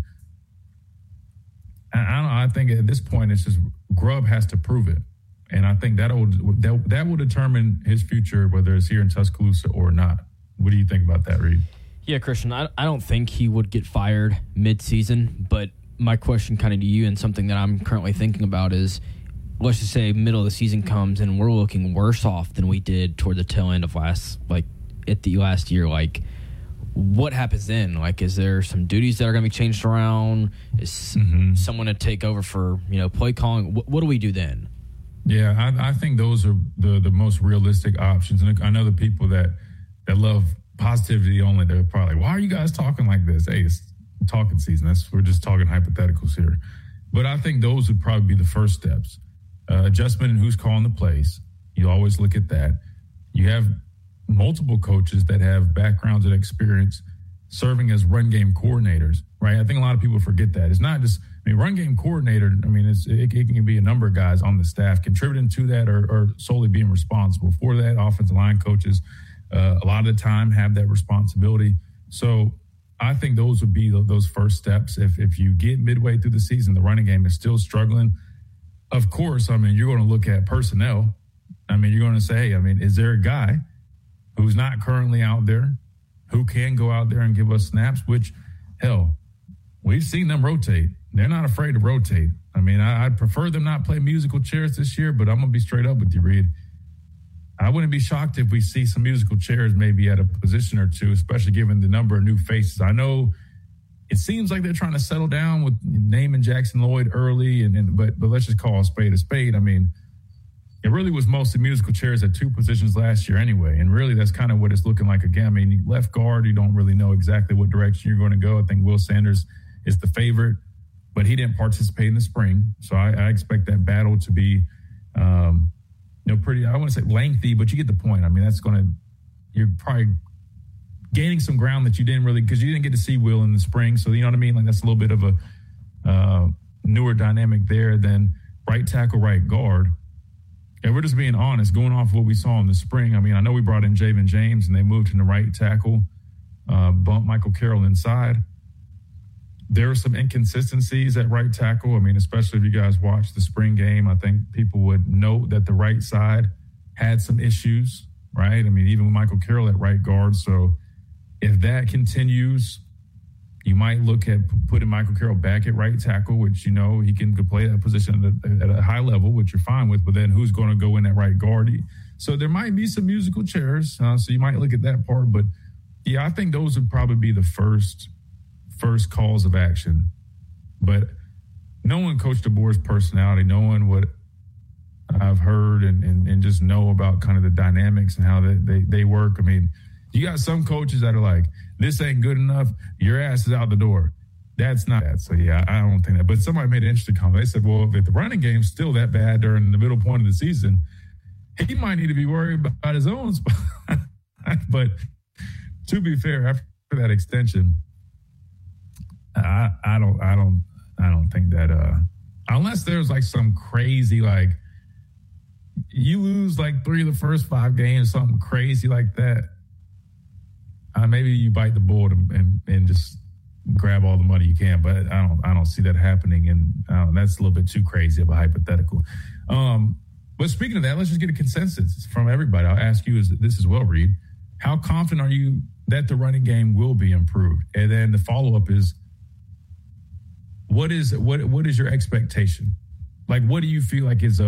I, I don't know. I think at this point it's just Grubb has to prove it. And I think that will, that, that will determine his future, whether it's here in Tuscaloosa or not. What do you think about that, Reed? Yeah, Christian, I, I don't think he would get fired mid-season. But my question kind of to you and something that I'm currently thinking about is, let's just say middle of the season comes and we're looking worse off than we did toward the tail end of last, like at the last year. Like, what happens then? Like, is there some duties that are going to be changed around? Is mm-hmm. someone to take over for, you know, play calling? What, what do we do then? Yeah, I, I think those are the, the most realistic options. And I know the people that, that love positivity only, they're probably like, why are you guys talking like this? Hey, it's talking season. That's, we're just talking hypotheticals here. But I think those would probably be the first steps. Uh, adjustment in who's calling the plays. You always look at that. You have multiple coaches that have backgrounds and experience serving as run game coordinators, right? I think a lot of people forget that. It's not just, I mean, run game coordinator, I mean, it's, it, it can be a number of guys on the staff contributing to that or, or solely being responsible for that. Offensive line coaches, uh, a lot of the time have that responsibility. So I think those would be those first steps. If, if you get midway through the season, the running game is still struggling, of course, I mean, you're going to look at personnel. I mean, you're going to say, hey, I mean, is there a guy who's not currently out there who can go out there and give us snaps, which, hell, we've seen them rotate. They're not afraid to rotate. I mean, I, I'd prefer them not play musical chairs this year, but I'm going to be straight up with you, Reed. I wouldn't be shocked if we see some musical chairs maybe at a position or two, especially given the number of new faces. I know it seems like they're trying to settle down with naming Jackson Lloyd early, and, and but but let's just call a spade a spade. I mean, it really was mostly musical chairs at two positions last year anyway, and really that's kind of what it's looking like again. I mean, left guard, you don't really know exactly what direction you're going to go. I think Will Sanders is the favorite, but he didn't participate in the spring, so I, I expect that battle to be, um, you know, pretty. I want to say lengthy, but you get the point. I mean, that's going to you're probably gaining some ground that you didn't really, because you didn't get to see Will in the spring. So, you know what I mean? Like, that's a little bit of a uh, newer dynamic there than right tackle, right guard. And we're just being honest, going off what we saw in the spring. I mean, I know we brought in Javen James and they moved him to right tackle, uh, bumped Michael Carroll inside. There were some inconsistencies at right tackle. I mean, especially if you guys watched the spring game, I think people would note that the right side had some issues, right? I mean, even with Michael Carroll at right guard. So, if that continues, you might look at putting Michael Carroll back at right tackle, which, you know, he can play that position at a, at a high level, which you're fine with, but then who's going to go in at right guard? So there might be some musical chairs, uh, so you might look at that part. But, yeah, I think those would probably be the first first calls of action. But knowing Coach DeBoer's personality, knowing what I've heard and, and, and just know about kind of the dynamics and how they, they, they work, I mean, you got some coaches that are like, this ain't good enough, your ass is out the door. That's not that. So, yeah, I don't think that. But somebody made an interesting comment. They said, well, if the running game's still that bad during the middle point of the season, he might need to be worried about his own spot. But to be fair, after that extension, I, I don't I don't, I don't think that uh, – unless there's like some crazy, like, you lose like three of the first five games, something crazy like that, Uh, maybe you bite the bullet and, and, and just grab all the money you can, but I don't I don't see that happening, and uh, that's a little bit too crazy of a hypothetical. Um, but speaking of that, let's just get a consensus from everybody. I'll ask you this as well, Reed. How confident are you that the running game will be improved? And then the follow-up is, what is what what is your expectation? Like, what do you feel like is a,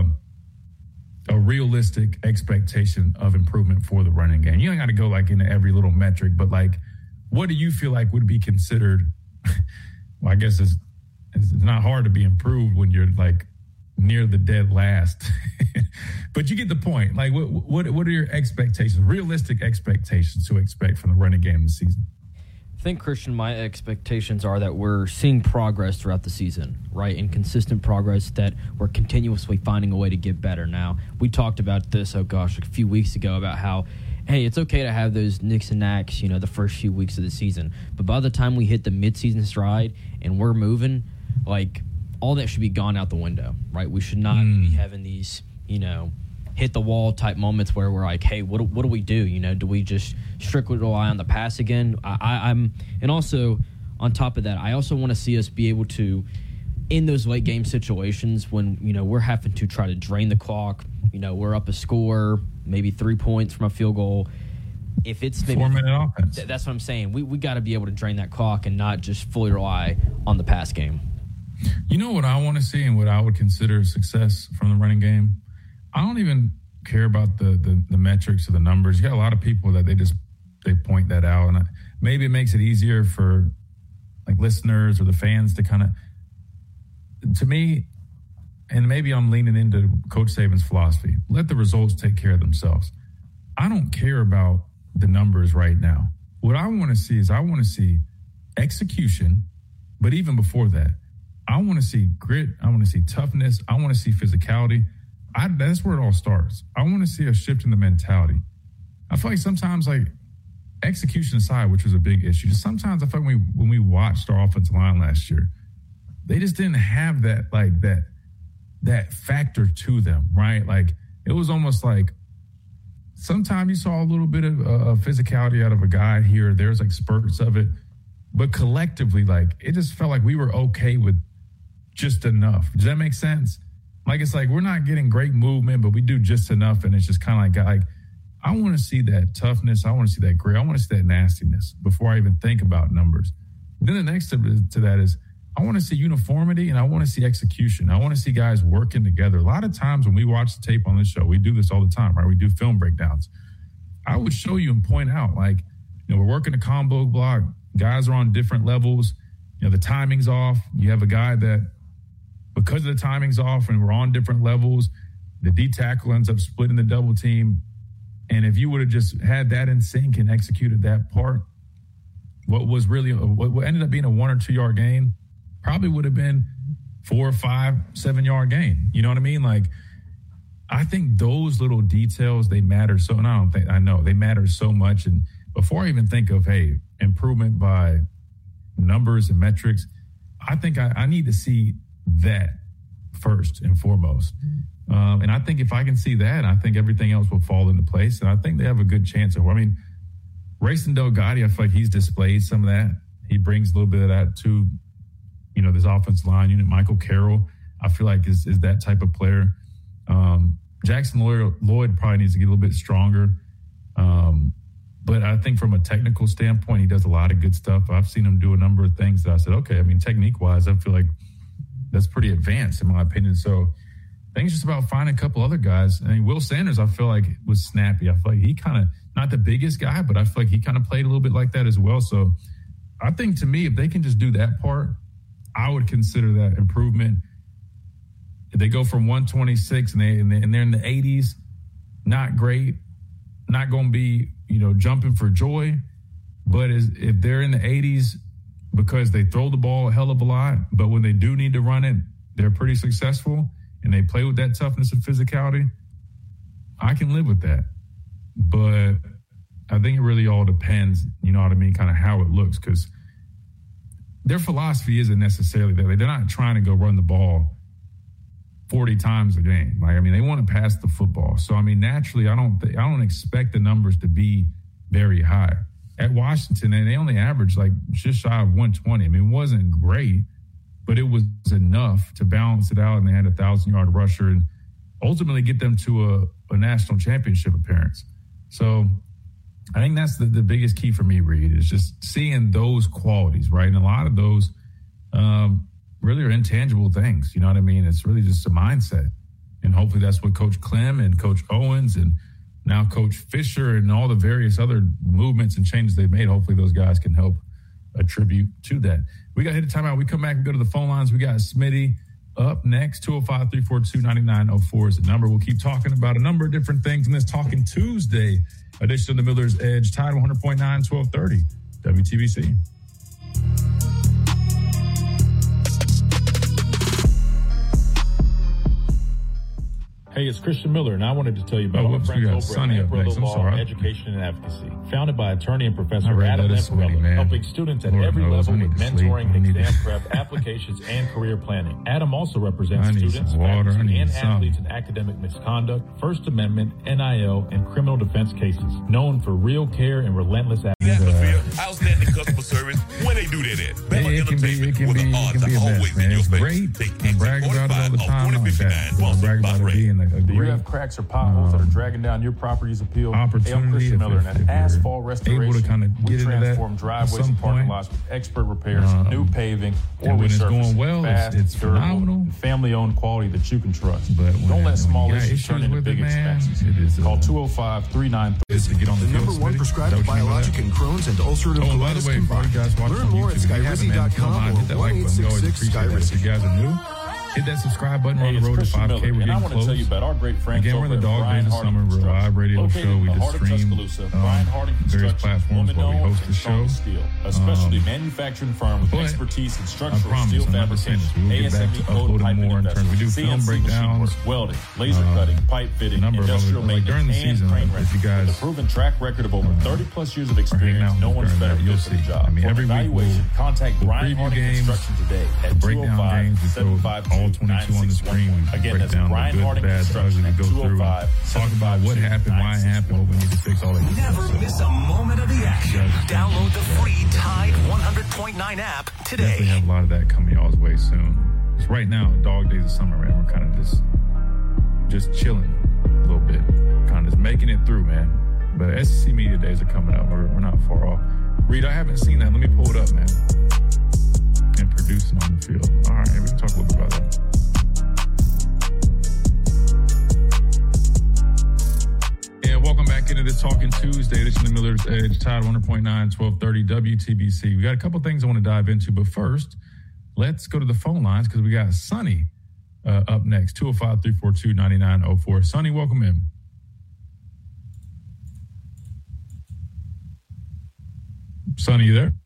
a, a realistic expectation of improvement for the running game? You don't got to go like into every little metric, but like, what do you feel like would be considered? Well, I guess it's, it's not hard to be improved when you're like near the dead last, but you get the point. Like, what what what are your expectations? Realistic expectations to expect from the running game this season? I think, Christian, my expectations are that we're seeing progress throughout the season, right? And consistent progress, that we're continuously finding a way to get better. Now, we talked about this, oh gosh, a few weeks ago about how, hey, it's okay to have those nicks and knacks, you know, the first few weeks of the season. But by the time we hit the midseason stride and we're moving, like, all that should be gone out the window, right? We should not mm. be having these, you know, hit the wall type moments where we're like, hey, what what do we do? You know, do we just strictly rely on the pass again? I, I, I'm and also on top of that, I also want to see us be able to, in those late game situations when, you know, we're having to try to drain the clock, you know, we're up a score, maybe three points from a field goal. If it's maybe, four minute offense, th- that's what I'm saying. We we got to be able to drain that clock and not just fully rely on the pass game. You know what I want to see and what I would consider success from the running game? I don't even care about the, the the metrics or the numbers. You got a lot of people that they just they point that out, and I, maybe it makes it easier for like listeners or the fans to kind of, to me, and maybe I'm leaning into Coach Saban's philosophy. Let the results take care of themselves. I don't care about the numbers right now. What I want to see is I want to see execution, but even before that, I want to see grit. I want to see toughness. I want to see physicality. I, that's where it all starts. I want to see a shift in the mentality. I feel like sometimes, like, execution aside, which was a big issue, just sometimes I feel like when we, when we watched our offensive line last year, they just didn't have that, like, that that factor to them, right? Like, it was almost like sometimes you saw a little bit of uh, physicality out of a guy here. There's, like, spurts of it. But collectively, like, it just felt like we were okay with just enough. Does that make sense? Like, it's like we're not getting great movement, but we do just enough, and it's just kind of like, like, I want to see that toughness. I want to see that grit. I want to see that nastiness before I even think about numbers. Then the next to, to that is I want to see uniformity, and I want to see execution. I want to see guys working together. A lot of times when we watch the tape on this show, we do this all the time, right? We do film breakdowns. I would show you and point out, like, you know, we're working a combo block. Guys are on different levels. You know, the timing's off. You have a guy that, because of the timing's off and we're on different levels, the D tackle ends up splitting the double team. And if you would have just had that in sync and executed that part, what was really, what ended up being a one or two yard gain probably would have been four or five, seven yard gain. You know what I mean? Like, I think those little details, they matter so, and I don't think, I know they matter so much. And before I even think of, hey, improvement by numbers and metrics, I think I, I need to see that first and foremost. Um, and I think if I can see that, I think everything else will fall into place. And I think they have a good chance of, I mean, Rayson Delgatti, I feel like he's displayed some of that. He brings a little bit of that to, you know, this offensive line unit. Michael Carroll, I feel like is, is that type of player. Um, Jackson Lloyd, Lloyd probably needs to get a little bit stronger. Um, But I think from a technical standpoint, he does a lot of good stuff. I've seen him do a number of things that I said, okay, I mean, technique-wise, I feel like that's pretty advanced in my opinion. So I think it's just about finding a couple other guys. I mean, Will Sanders, I feel like, was snappy. I feel like he kind of, not the biggest guy, but I feel like he kind of played a little bit like that as well. So I think, to me, if they can just do that part, I would consider that improvement. If they go from one twenty-six and, they, and, they, and they're in the eighties, not great, not going to be, you know, jumping for joy. But is, if they're in the eighties because they throw the ball a hell of a lot, but when they do need to run it, they're pretty successful and they play with that toughness and physicality, I can live with that. But I think it really all depends, you know what I mean, kind of how it looks, because their philosophy isn't necessarily that. They're not trying to go run the ball forty times a game. Like, I mean, they want to pass the football. So, I mean, naturally, I don't th- I don't expect the numbers to be very high. at Washington, and they only averaged like just shy of one twenty. I mean, it wasn't great, but it was enough to balance it out, and they had a thousand-yard rusher and ultimately get them to a, a national championship appearance. So I think that's the, the biggest key for me, Reed, is just seeing those qualities, right? And a lot of those um, really are intangible things. You know what I mean? It's really just a mindset. And hopefully that's what Coach Clem and Coach Owens and now Coach Fisher and all the various other movements and changes they've made, hopefully those guys can help attribute to that. We got to hit a timeout. We come back and go to the phone lines. We got Smitty up next. two oh five, three four two, nine nine oh four is the number. We'll keep talking about a number of different things in this Talking Tuesday edition of the Miller's Edge. Tide one hundred point nine, twelve thirty W T B C. Hey, it's Christian Miller, and I wanted to tell you about Oh, our whoops, we friends got over Sonny at up Brother next. I'm Law sorry. Education and Advocacy. Founded by attorney and I professor read Adam that as Smitty, Lamparello, man. helping students at Lord every knows, level I with need to sleep. mentoring, I need exam to- prep, applications, and career planning. Adam also represents I need students, some water. I faculty, need and something. athletes in academic misconduct, First Amendment, N I L, and criminal defense cases. Known for real care and relentless atmosphere, outstanding customer service. When they do that at Bama It can be, it Entertainment, can where be, the it odds can be a are mess, always man. in your It's face. great. They I brag about it all the time. Like that. I brag about it being a, a Do you great have cracks or potholes that are dragging down your property's appeal? Hey, I'm opportunity Christian if- Miller, if- and if at you're Asphalt Restoration, able to kind of we get into that transform at driveways some and parking point. lots with expert repairs, Um, new paving, or and when it's resurfacing. going well, it's- Fast, it's durable, phenomenal. and family-owned quality that you can trust. But Don't when- let small when you got issues turn issues into with big it, man, expenses. it is, uh, Call two oh five, three nine three. is to get on the, The field, number one Smitty. prescribed Is that what you mean by biologic that? in Crohn's and ulcerative Oh, by colitis the way, for all you combined. guys watching Learn on more at YouTube, if you haven't, man, if you don't mind, hit that like button. We always appreciate that. If you guys are new, hit that subscribe button. We're on Hey, the it's road to Christian five K. Miller, We're and I getting want to close. tell you about our great friends Again, we're in over the at dog Brian days of Harding summer. We're a Construction. live radio Located show. in We the just heart of stream Tuscaloosa, um, Brian Harding various Construction, platforms while we woman-owned host the and show. strong steel, a specialty Um, manufacturing firm with but expertise in I structural promise steel I'm never fabrication, finished. We'll get back A S M E to code uploading piping more in terms. We do investments, film C N C machine breakdowns, work, welding, laser uh, cutting, pipe fitting, number of industrial other- like during the maintenance, season, and crane like, if you rental. guys- With a proven track record of over thirty plus years of hanging experience, out no with one's during better that, you'll fit for the see. job. I mean, For every week evaluation, we'll- contact we'll Brian preview Harding games, Construction today at break down games. We throw all twenty-two on the screen. We Again, break that's down the Brian good, Harding the bad, the Construction ugly. We at go through and talk about what happened, why it happened, what we need to fix, all that good Never stuff. miss a moment of the action. Download the free Tide one hundred point nine app today. Definitely have a lot of that coming y'all's way soon. Just right now, dog days of summer, man. We're kind of just just chilling a little bit, kind of just making it through, man. But S E C Media Days are coming up. We're, we're not far off. Reed, I haven't seen that. Let me pull it up, man. And producing on the field. All right, we can talk a little bit about that. And welcome back into this Talking Tuesday. This is the Miller's Edge, Tide one hundred point nine, twelve thirty W T B C. We got a couple things I want to dive into, but first, let's go to the phone lines because we got Sonny uh, up next. two oh five, three four two, nine nine oh four. Sonny, welcome in. Sonny, you there?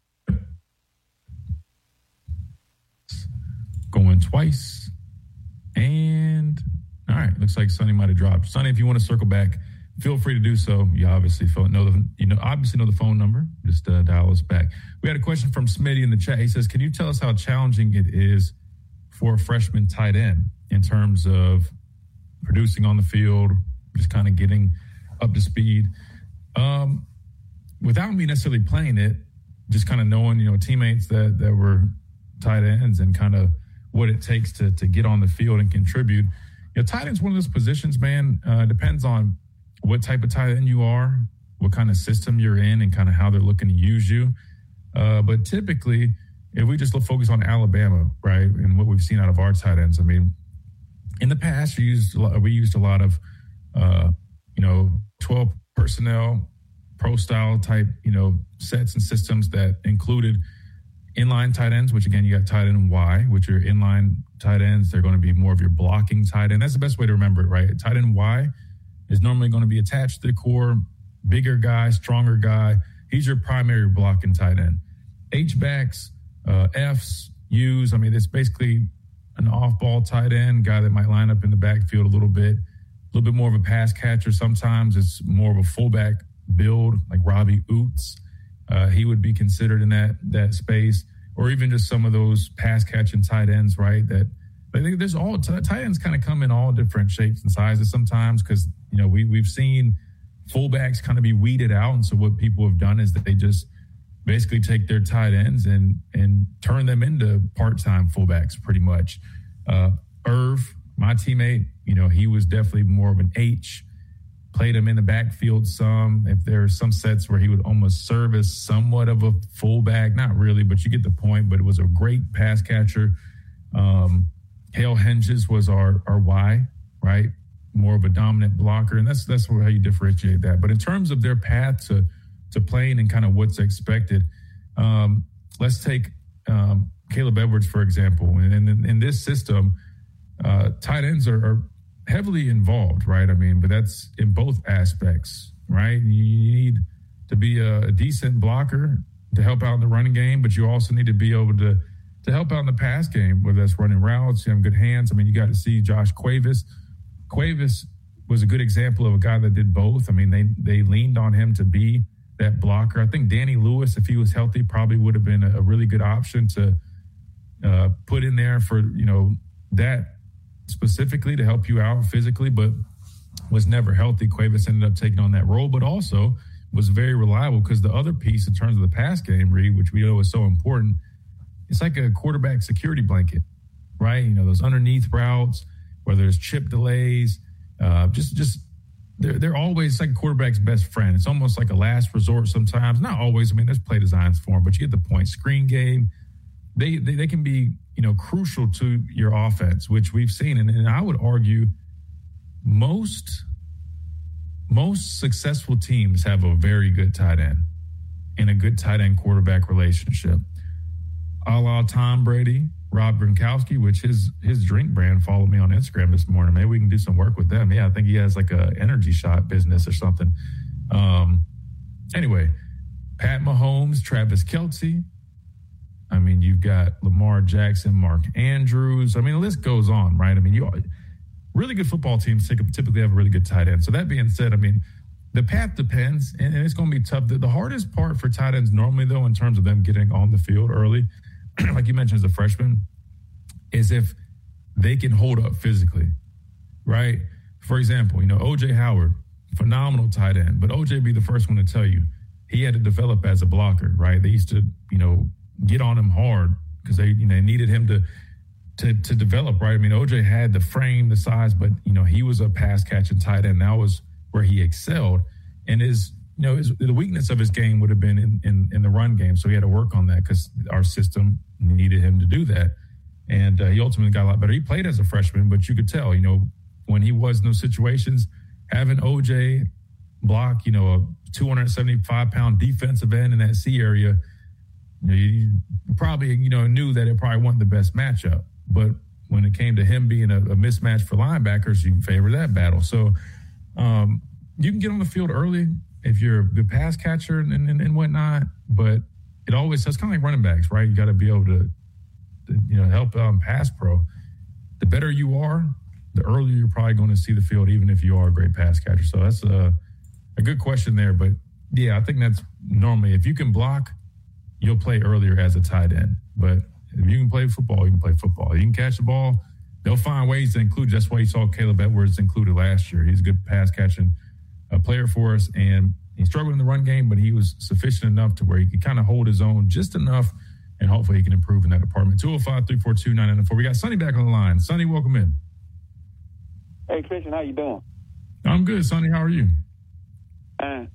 Going twice. And all right, looks like Sonny might have dropped. Sonny, if you want to circle back, feel free to do so. You obviously know the you know obviously know the phone number. Just uh, dial us back. We had a question from Smitty in the chat. He says, "Can you tell us how challenging it is for a freshman tight end in terms of producing on the field, just kind of getting up to speed, um, without me necessarily playing it, just kind of knowing you know teammates that that were tight ends and kind of what it takes to to get on the field and contribute." You know, tight end's one of those positions, man. Uh, depends on what type of tight end you are, what kind of system you're in, and kind of how they're looking to use you. Uh, but typically, if we just look focus on Alabama, right, and what we've seen out of our tight ends, I mean, in the past, we used a lot, we used a lot of, uh, you know, twelve personnel, pro style type, you know, sets and systems that included inline tight ends, which again, you got tight end Y, which are inline tight ends. They're going to be more of your blocking tight end. That's the best way to remember it, right? Tight end Y is normally going to be attached to the core, bigger guy, stronger guy. He's your primary blocking tight end. H-backs, uh, Fs, Us, I mean, it's basically an off-ball tight end, guy that might line up in the backfield a little bit, a little bit more of a pass catcher. Sometimes it's more of a fullback build, like Robbie Oots. Uh, he would be considered in that that space, or even just some of those pass-catching tight ends, right? That I think there's all tight ends kind of come in all different shapes and sizes sometimes because, you know, we, we've seen fullbacks kind of be weeded out. And so what people have done is that they just basically take their tight ends and and turn them into part-time fullbacks pretty much. Uh, Irv, my teammate, you know, he was definitely more of an H, played him in the backfield some. If there are some sets where he would almost serve as somewhat of a fullback, not really, but you get the point, but it was a great pass catcher. Um, Hale Henges was our, our Y, right? More of a dominant blocker, and that's that's how you differentiate that. But in terms of their path to to playing and kind of what's expected, um, let's take um, Caleb Edwards, for example. And in, in this system, uh, tight ends are, are heavily involved, right? I mean, but that's in both aspects, right? You need to be a, a decent blocker to help out in the running game, but you also need to be able to to help out in the pass game, whether that's running routes, you have good hands. I mean, you got to see Josh Cuevas. Cuevas was a good example of a guy that did both. I mean, they they leaned on him to be that blocker. I think Danny Lewis, if he was healthy, probably would have been a, a really good option to uh, put in there for, you know, that specifically to help you out physically, but was never healthy. Cuevas ended up taking on that role, but also was very reliable because the other piece in terms of the pass game, Reed, which we know is so important, it's like a quarterback security blanket, right? You know, those underneath routes, whether it's chip delays, uh, just just they're, they're always like a quarterback's best friend. It's almost like a last resort sometimes. Not always. I mean, there's play designs for them, but you get the point. Screen game, they they, they can be, you know, crucial to your offense, which we've seen. And, and I would argue most most successful teams have a very good tight end and a good tight end quarterback relationship. A la Tom Brady, Rob Gronkowski, which his his drink brand followed me on Instagram this morning. Maybe we can do some work with them. Yeah, I think he has like a energy shot business or something. Um, anyway, Pat Mahomes, Travis Kelce. I mean, you've got Lamar Jackson, Mark Andrews. I mean, the list goes on, right? I mean, you really good football teams typically have a really good tight end. So that being said, I mean, the path depends, and it's going to be tough. The, the hardest part for tight ends normally, though, in terms of them getting on the field early, like you mentioned as a freshman, is if they can hold up physically, right? For example, you know, O J Howard, phenomenal tight end, but O J be the first one to tell you he had to develop as a blocker, right? They used to, you know, get on him hard because they, you know, needed him to, to, to develop, right? I mean, O J had the frame, the size, but, you know, he was a pass catching tight end. That was where he excelled. And his, you know, his, the weakness of his game would have been in, in, in the run game. So he had to work on that because our system needed him to do that. And uh, he ultimately got a lot better. He played as a freshman, but you could tell, you know, when he was in those situations, having O J block, you know, a two hundred seventy-five pound defensive end in that C area, you know, you probably, you know, knew that it probably wasn't the best matchup. But when it came to him being a, a mismatch for linebackers, you favor that battle. So um, you can get on the field early if you're a good pass catcher and, and, and whatnot, but it always says kind of like running backs, right? You got to be able to, to, you know, help um, pass pro. The better you are, the earlier you're probably going to see the field, even if you are a great pass catcher. So that's a, a good question there. But, yeah, I think that's normally, if you can block, you'll play earlier as a tight end. But if you can play football, you can play football. You can catch the ball, they'll find ways to include. That's why you saw Caleb Edwards included last year. He's a good pass catching uh, player for us, and he struggled in the run game, but he was sufficient enough to where he could kind of hold his own just enough, and hopefully he can improve in that department. two oh five, three four two, nine nine four. We got Sonny back on the line. Sonny, welcome in. Hey, Christian, how you doing? I'm good, Sonny. How are you? Uh,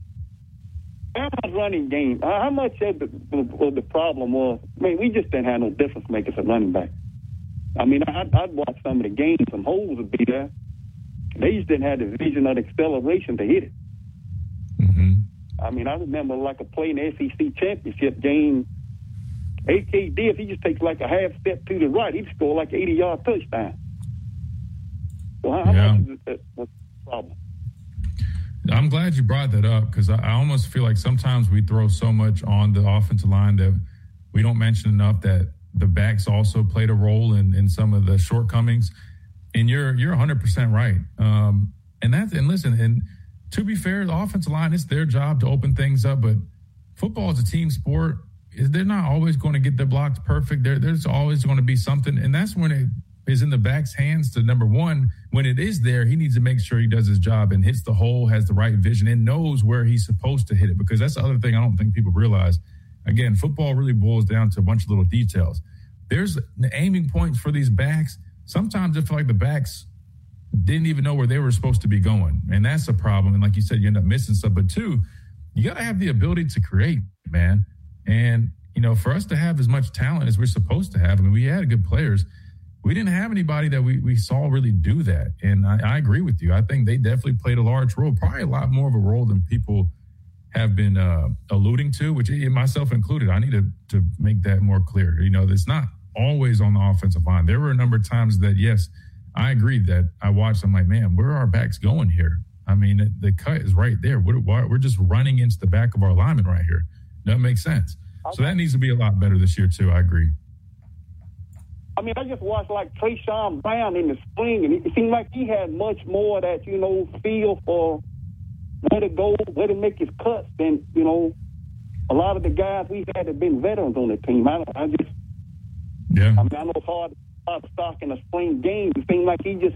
Bama's running game, uh, how much of the, of the problem was, I mean, we just didn't have no difference makers at running back. I mean, I'd, I'd watch some of the games, some holes would be there. They just didn't have the vision or the acceleration to hit it. Mm-hmm. I mean, I remember like a play in the S E C championship game, A K D, if he just takes like a half step to the right, he'd score like an eighty-yard touchdown. Well, how yeah. much is that the problem? I'm glad you brought that up because I, I almost feel like sometimes we throw so much on the offensive line that we don't mention enough that the backs also played a role in, in some of the shortcomings. And you're you're one hundred percent right. Um, and that's and listen, and to be fair, the offensive line, it's their job to open things up. But football is a team sport. They're not always going to get their blocks perfect. There, there's always going to be something, and that's when it is in the back's hands to, number one, when it is there, he needs to make sure he does his job and hits the hole, has the right vision, and knows where he's supposed to hit it. Because that's the other thing I don't think people realize. Again, football really boils down to a bunch of little details. There's the aiming points for these backs. Sometimes I feel like the backs didn't even know where they were supposed to be going. And that's a problem. And like you said, you end up missing stuff. But two, you got to have the ability to create, man. And, you know, for us to have as much talent as we're supposed to have, I mean, we had good players. We didn't have anybody that we, we saw really do that. And I, I agree with you. I think they definitely played a large role, probably a lot more of a role than people have been uh, alluding to, which myself included. I need to, to make that more clear. You know, it's not always on the offensive line. There were a number of times that, yes, I agreed that I watched. I'm like, man, where are our backs going here? I mean, the, the cut is right there. We're, we're just running into the back of our lineman right here. Doesn't make sense. So that needs to be a lot better this year, too. I agree. I mean, I just watched, like, Trayshawn Brown in the spring, and it seemed like he had much more of that, you know, feel for where to go, where to make his cuts than, you know, a lot of the guys we had have been veterans on the team. I, I just, yeah. I mean, I know it's hard to start stock in a spring game. It seemed like he just,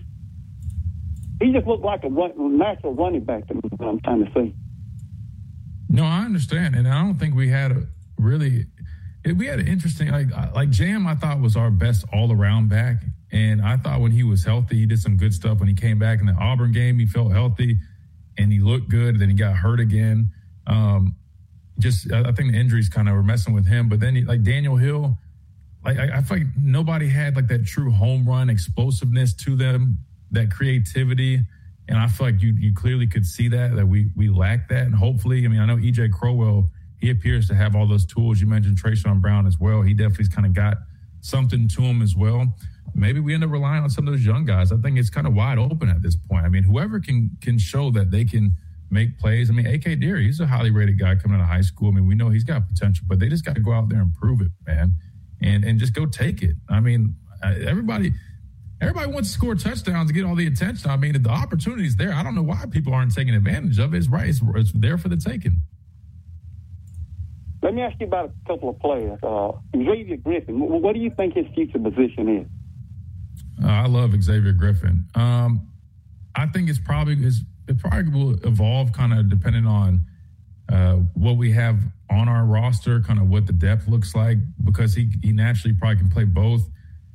he just looked like a run, natural running back to me, what I'm trying to say. No, I understand. And I don't think we had a really, we had an interesting, like, like Jam, I thought was our best all-around back. And I thought when he was healthy, he did some good stuff. When he came back in the Auburn game, he felt healthy and he looked good. Then he got hurt again. Um, just, I think the injuries kind of were messing with him. But then, he, like Daniel Hill, like I, I feel like nobody had like that true home run explosiveness to them, that creativity. And I feel like you you clearly could see that, that we we lack that. And hopefully, I mean, I know E J Crowell, he appears to have all those tools. You mentioned Trayshawn Brown as well. He definitely's kind of got something to him as well. Maybe we end up relying on some of those young guys. I think it's kind of wide open at this point. I mean, whoever can can show that they can make plays. I mean, A K Deary, he's a highly rated guy coming out of high school. I mean, we know he's got potential, but they just got to go out there and prove it, man, and and just go take it. I mean, everybody everybody wants to score touchdowns to get all the attention. I mean, the opportunity's there. I don't know why people aren't taking advantage of it. It's right. It's, it's there for the taking. Let me ask you about a couple of players. Uh, Xavier Griffin, what do you think his future position is? Uh, I love Xavier Griffin. Um, I think it's probably is it probably will evolve kind of depending on uh, what we have on our roster, kind of what the depth looks like, because he he naturally probably can play both.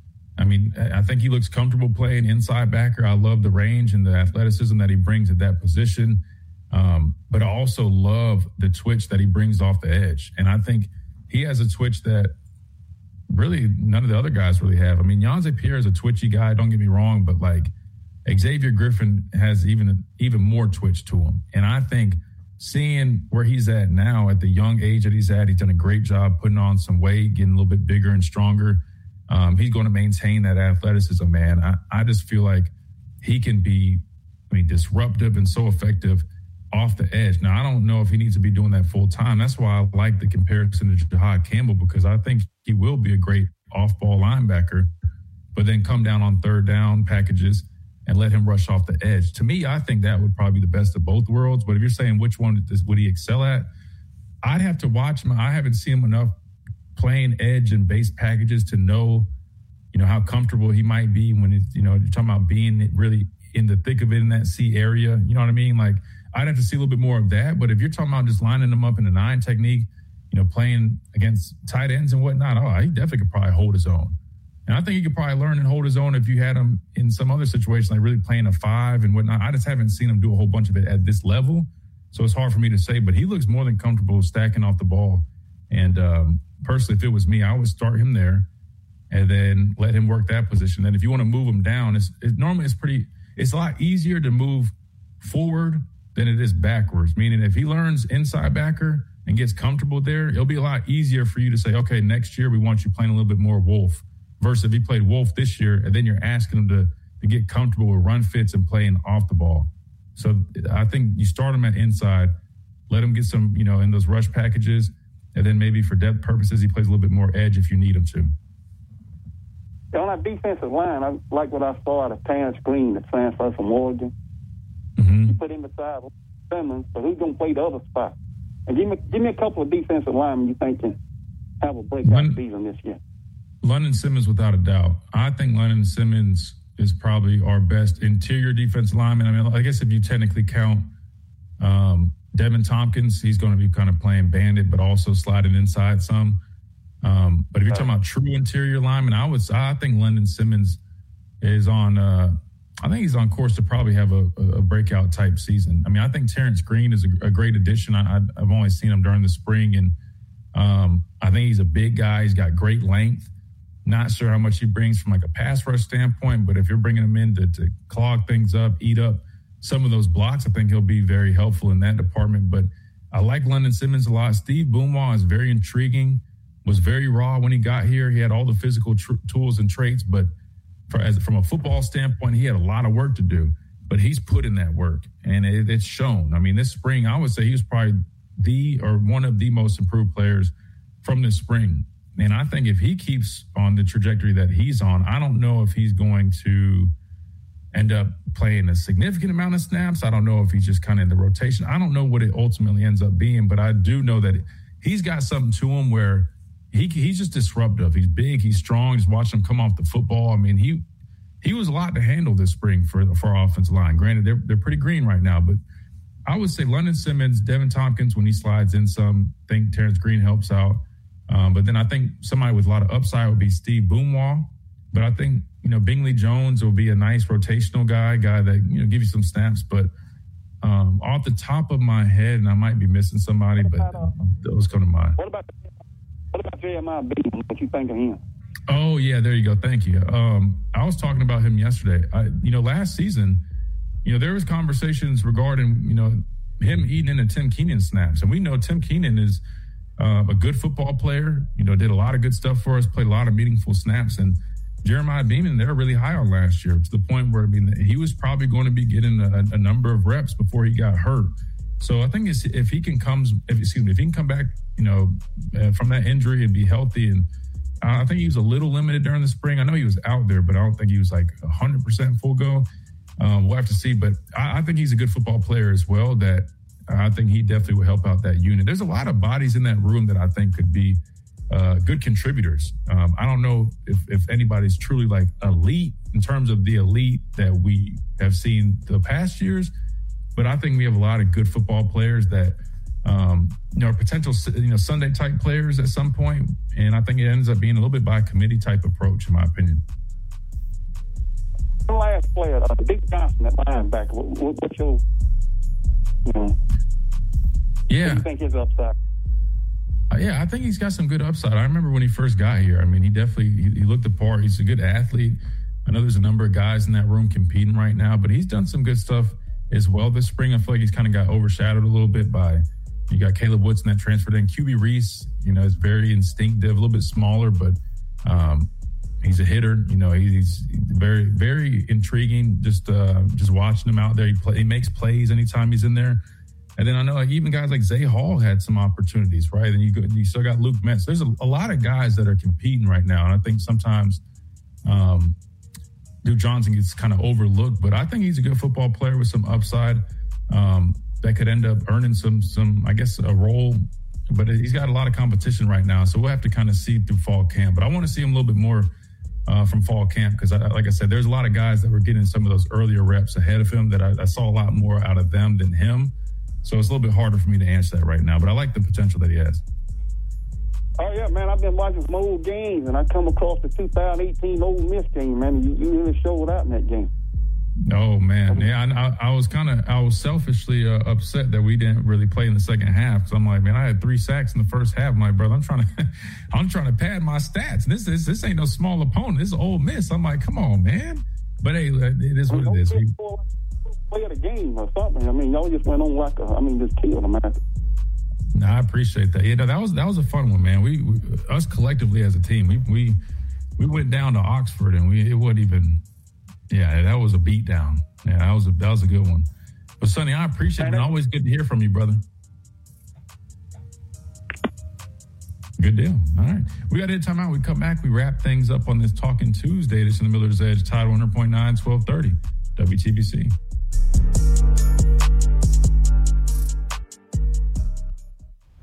I mean, I think he looks comfortable playing inside backer. I love the range and the athleticism that he brings at that position. Um, but I also love the twitch that he brings off the edge. And I think he has a twitch that really none of the other guys really have. I mean, Yonze Pierre is a twitchy guy, don't get me wrong, but like Xavier Griffin has even even more twitch to him. And I think seeing where he's at now at the young age that he's at, he's done a great job putting on some weight, getting a little bit bigger and stronger. Um, he's going to maintain that athleticism, man. I, I just feel like he can be, I mean, disruptive and so effective off the edge. Now, I don't know if he needs to be doing that full time. That's why I like the comparison to Jahad Campbell, because I think he will be a great off-ball linebacker, but then come down on third down packages and let him rush off the edge. To me, I think that would probably be the best of both worlds. But if you're saying which one would he excel at, I'd have to watch him. I haven't seen him enough playing edge and base packages to know, you know, how comfortable he might be when it's, you know, you're talking about being really in the thick of it in that C area. You know what I mean? Like, I'd have to see a little bit more of that. But if you're talking about just lining them up in the nine technique, you know, playing against tight ends and whatnot, oh, he definitely could probably hold his own. And I think he could probably learn and hold his own if you had him in some other situation, like really playing a five and whatnot. I just haven't seen him do a whole bunch of it at this level. So it's hard for me to say, but he looks more than comfortable stacking off the ball. And um, personally, if it was me, I would start him there and then let him work that position. And if you want to move him down, it's, it, normally it's pretty, it's a lot easier to move forward than it is backwards. Meaning if he learns inside backer and gets comfortable there, it'll be a lot easier for you to say, okay, next year we want you playing a little bit more Wolf. Versus if he played Wolf this year, and then you're asking him to, to get comfortable with run fits and playing off the ball. So I think you start him at inside, let him get some, you know, in those rush packages, and then maybe for depth purposes, he plays a little bit more edge if you need him to. On that defensive line, I like what I saw out of Terrence Green, the transfer from Oregon. Mm-hmm. You put him beside Simmons, so he's going to play the other spot. And give me give me a couple of defensive linemen you think can have a breakout when, season this year. London Simmons, without a doubt. I think London Simmons is probably our best interior defensive lineman. I mean, I guess if you technically count um, Devin Tompkins, he's going to be kind of playing bandit, but also sliding inside some. Um, but if you're talking about true interior lineman, I would, I think London Simmons is on. Uh, I think he's on course to probably have a, a breakout type season. I mean, I think Terrence Green is a, a great addition. I, I've only seen him during the spring, and um, I think he's a big guy. He's got great length. Not sure how much he brings from like a pass rush standpoint, but if you're bringing him in to, to clog things up, eat up some of those blocks, I think he'll be very helpful in that department. But I like London Simmons a lot. Steve Boomwa is very intriguing, was very raw when he got here. He had all the physical tr- tools and traits, but for, as, from a football standpoint, he had a lot of work to do. But he's put in that work, and it, it's shown. I mean, this spring, I would say he was probably the or one of the most improved players from this spring. And I think if he keeps on the trajectory that he's on, I don't know if he's going to end up playing a significant amount of snaps. I don't know if he's just kind of in the rotation. I don't know what it ultimately ends up being, but I do know that he's got something to him where he he's just disruptive. He's big, he's strong. Just watch him come off the football. I mean, he he was a lot to handle this spring for, for our offensive line. Granted, they're they're pretty green right now, but I would say London Simmons, Devin Tompkins, when he slides in some, I think Terrence Green helps out. Um, but then I think somebody with a lot of upside would be Steve Boomwa. But I think, you know, Bingley Jones will be a nice rotational guy, guy that, you know, give you some snaps. But um, off the top of my head, and I might be missing somebody, but those come to mind. What about what about Jeremiah Beaton? What you think of him? Oh, yeah, there you go. Thank you. Um, I was talking about him yesterday. I, you know, last season, you know, there was conversations regarding, you know, him eating into Tim Keenan snaps. And we know Tim Keenan is uh, a good football player, you know, did a lot of good stuff for us, played a lot of meaningful snaps. And Jeremiah Beaman, they're really high on last year to the point where, I mean, he was probably going to be getting a, a number of reps before he got hurt. So I think it's, if he can come, if, excuse me, if he can come back, you know, uh, from that injury and be healthy, and uh, I think he was a little limited during the spring. I know he was out there, but I don't think he was like one hundred percent full go. Um, we'll have to see, but I, I think he's a good football player as well. That I think he definitely will help out that unit. There's a lot of bodies in that room that I think could be uh, good contributors. Um, I don't know if, if anybody's truly like elite in terms of the elite that we have seen the past years, but I think we have a lot of good football players that, um, you know, are potential, you know, Sunday type players at some point. And I think it ends up being a little bit by committee type approach, in my opinion. The last player, uh, Dick Johnson at linebacker. What, what, what's your, you know, yeah. What do you think his upside? Uh, yeah, I think he's got some good upside. I remember when he first got here. I mean, he definitely he, he looked the part. He's a good athlete. I know there's a number of guys in that room competing right now, but he's done some good stuff as well this spring. I feel like he's kind of got overshadowed a little bit by, you got Caleb Woodson that transferred in. Q B Reese, you know, is very instinctive, a little bit smaller, but um, he's a hitter. You know, he's very, very intriguing. Just, uh, just watching him out there, he, play, he makes plays anytime he's in there. And then I know like even guys like Zay Hall had some opportunities, right? And you go, you still got Luke Metz. There's a, a lot of guys that are competing right now, and I think sometimes um, Duke Johnson gets kind of overlooked, but I think he's a good football player with some upside um, that could end up earning some, some I guess, a role. But he's got a lot of competition right now, so we'll have to kind of see through fall camp. But I want to see him a little bit more uh, from fall camp because, I, like I said, there's a lot of guys that were getting some of those earlier reps ahead of him that I, I saw a lot more out of them than him. So it's a little bit harder for me to answer that right now, but I like the potential that he has. Oh, yeah, man, I've been watching some old games, and I come across the two thousand eighteen Ole Miss game, man. You, you really showed out in that game. Oh, man. Yeah, I, I was kind of, I was selfishly uh, upset that we didn't really play in the second half. Because I'm like, man, I had three sacks in the first half. I'm like, brother, I'm trying to, I'm trying to pad my stats. This is, this ain't no small opponent. This is Ole Miss. I'm like, come on, man. But hey, it is what it is. We, play of the game or something. I mean, y'all just went on like a, I mean, just killed them. No, I appreciate that. Yeah, no, that was that was a fun one, man. We, we us collectively as a team, we we we went down to Oxford and we it wasn't even. Yeah, that was a beat down. Yeah, that was a that was a good one. But Sonny, I appreciate it. It's always good to hear from you, brother. Good deal. All right. We got to hit time out. We come back. We wrap things up on this Talking Tuesday. This is the Miller's Edge, Tide one hundred point nine, twelve thirty, W T B C.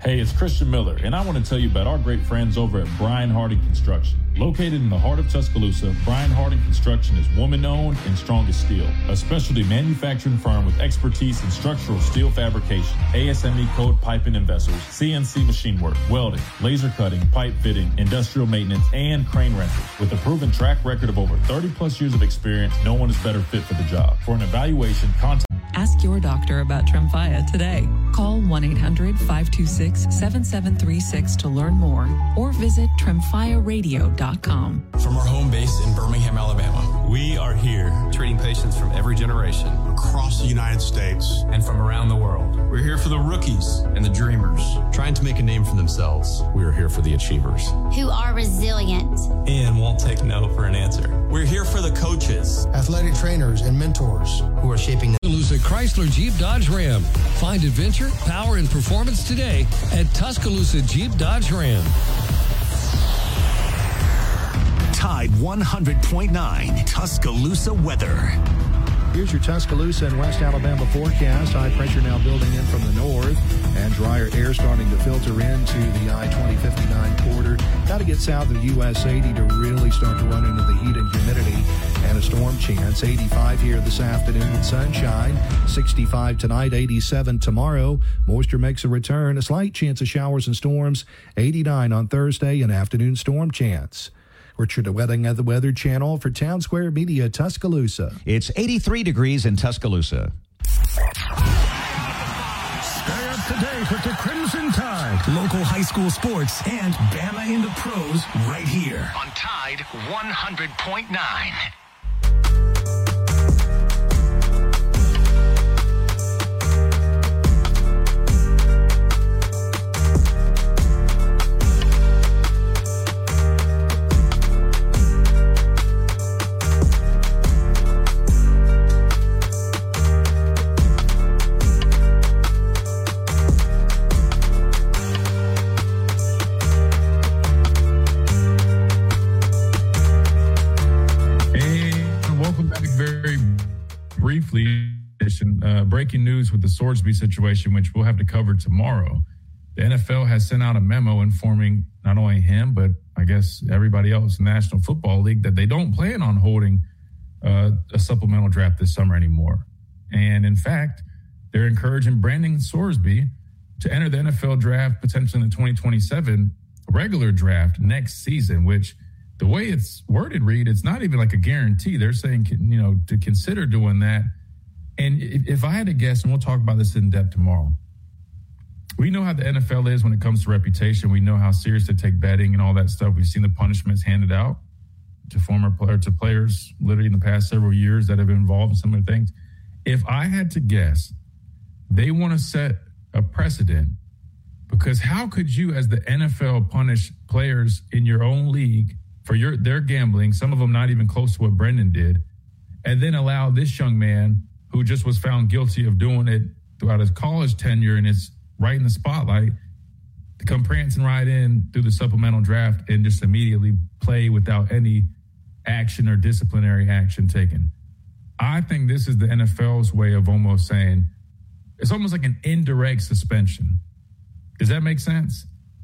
Hey, it's Christian Miller, and I want to tell you about our great friends over at Brian Harding Construction. Located in the heart of Tuscaloosa, Brian Harding Construction is woman-owned and strong as steel, a specialty manufacturing firm with expertise in structural steel fabrication, A S M E code piping and vessels, C N C machine work, welding, laser cutting, pipe fitting, industrial maintenance, and crane rentals. With a proven track record of over thirty plus years of experience, no one is better fit for the job. For an evaluation, contact Ask your doctor about Tremfya today. Call one eight hundred five two six seven seven three six to learn more or visit tremfya radio dot com. From our home base in Birmingham, Alabama, we are here treating patients from every generation across the United States and from around the world. We're here for the rookies and the dreamers, trying to make a name for themselves. We are here for the achievers, who are resilient and won't take no for an answer. We're here for the coaches, athletic trainers, and mentors who are shaping the Tuscaloosa Chrysler Jeep Dodge Ram. Find adventure, power, and performance today at Tuscaloosa Jeep Dodge Ram. Tide one hundred point nine Tuscaloosa weather. Here's your Tuscaloosa and West Alabama forecast. High pressure now building in from the north and drier air starting to filter into the I twenty fifty-nine corridor. Got to get south of U S eighty to really start to run into the heat and humidity and a storm chance. eighty-five here this afternoon with sunshine. sixty-five tonight, eighty-seven tomorrow. Moisture makes a return. A slight chance of showers and storms. eighty-nine on Thursday, an afternoon storm chance. Richard DeWetting at the Weather Channel for Town Square Media, Tuscaloosa. It's eighty-three degrees in Tuscaloosa. Stay up to date with the Crimson Tide. Local high school sports and Bama in the pros right here on Tide one hundred point nine. Briefly, uh, breaking news with the Swordsby situation, which we'll have to cover tomorrow. The N F L has sent out a memo informing not only him, but I guess everybody else in the National Football League that they don't plan on holding uh, a supplemental draft this summer anymore. And in fact, they're encouraging Brandon Swordsby to enter the N F L draft potentially in the twenty twenty-seven regular draft next season, which the way it's worded, Reed, it's not even like a guarantee. They're saying, you know, to consider doing that. And if I had to guess, and we'll talk about this in depth tomorrow, we know how the N F L is when it comes to reputation. We know how serious they take betting and all that stuff. We've seen the punishments handed out to former player to players literally in the past several years that have been involved in similar things. If I had to guess, they want to set a precedent, because how could you, as the N F L, punish players in your own league for your their gambling, some of them not even close to what Brendan did, and then allow this young man who just was found guilty of doing it throughout his college tenure and is right in the spotlight to come prancing right in through the supplemental draft and just immediately play without any action or disciplinary action taken? I think this is the N F L's way of almost saying it's almost like an indirect suspension. Does that make sense?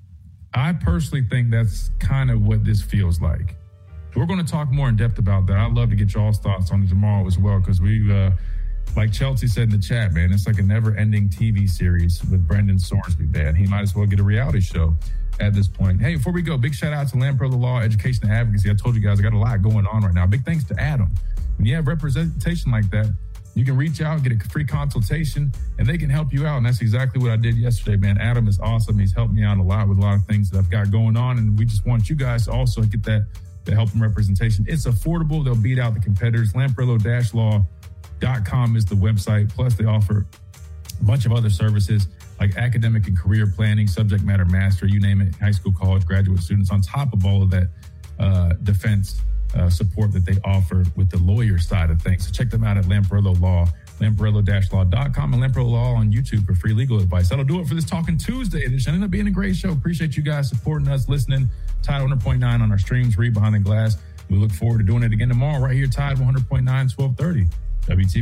I personally think that's kind of what this feels like. We're going to talk more in depth about that. I'd love to get y'all's thoughts on it tomorrow as well, because we, uh, like Chelsea said in the chat, man, it's like a never-ending T V series with Brendan Swordsby, man. He might as well get a reality show at this point. Hey, before we go, big shout-out to Lamprella Law, Education and Advocacy. I told you guys I got a lot going on right now. Big thanks to Adam. When you have representation like that, you can reach out, get a free consultation, and they can help you out. And that's exactly what I did yesterday, man. Adam is awesome. He's helped me out a lot with a lot of things that I've got going on. And we just want you guys to also get that, that help and representation. It's affordable. They'll beat out the competitors. Lamprello Law dot com is the website. Plus, they offer a bunch of other services like academic and career planning, subject matter master, you name it, high school, college, graduate students, on top of all of that uh, defense Uh, support that they offer with the lawyer side of things. So check them out at Lamprello Law, Lamprello Law dot com, and Lamprello Law on YouTube for free legal advice. That'll do it for this Talking Tuesday edition. Ended up being a great show. Appreciate you guys supporting us, listening. Tide one hundred point nine on our streams, Read Behind the Glass. We look forward to doing it again tomorrow right here, Tide one hundred point nine, twelve thirty. W T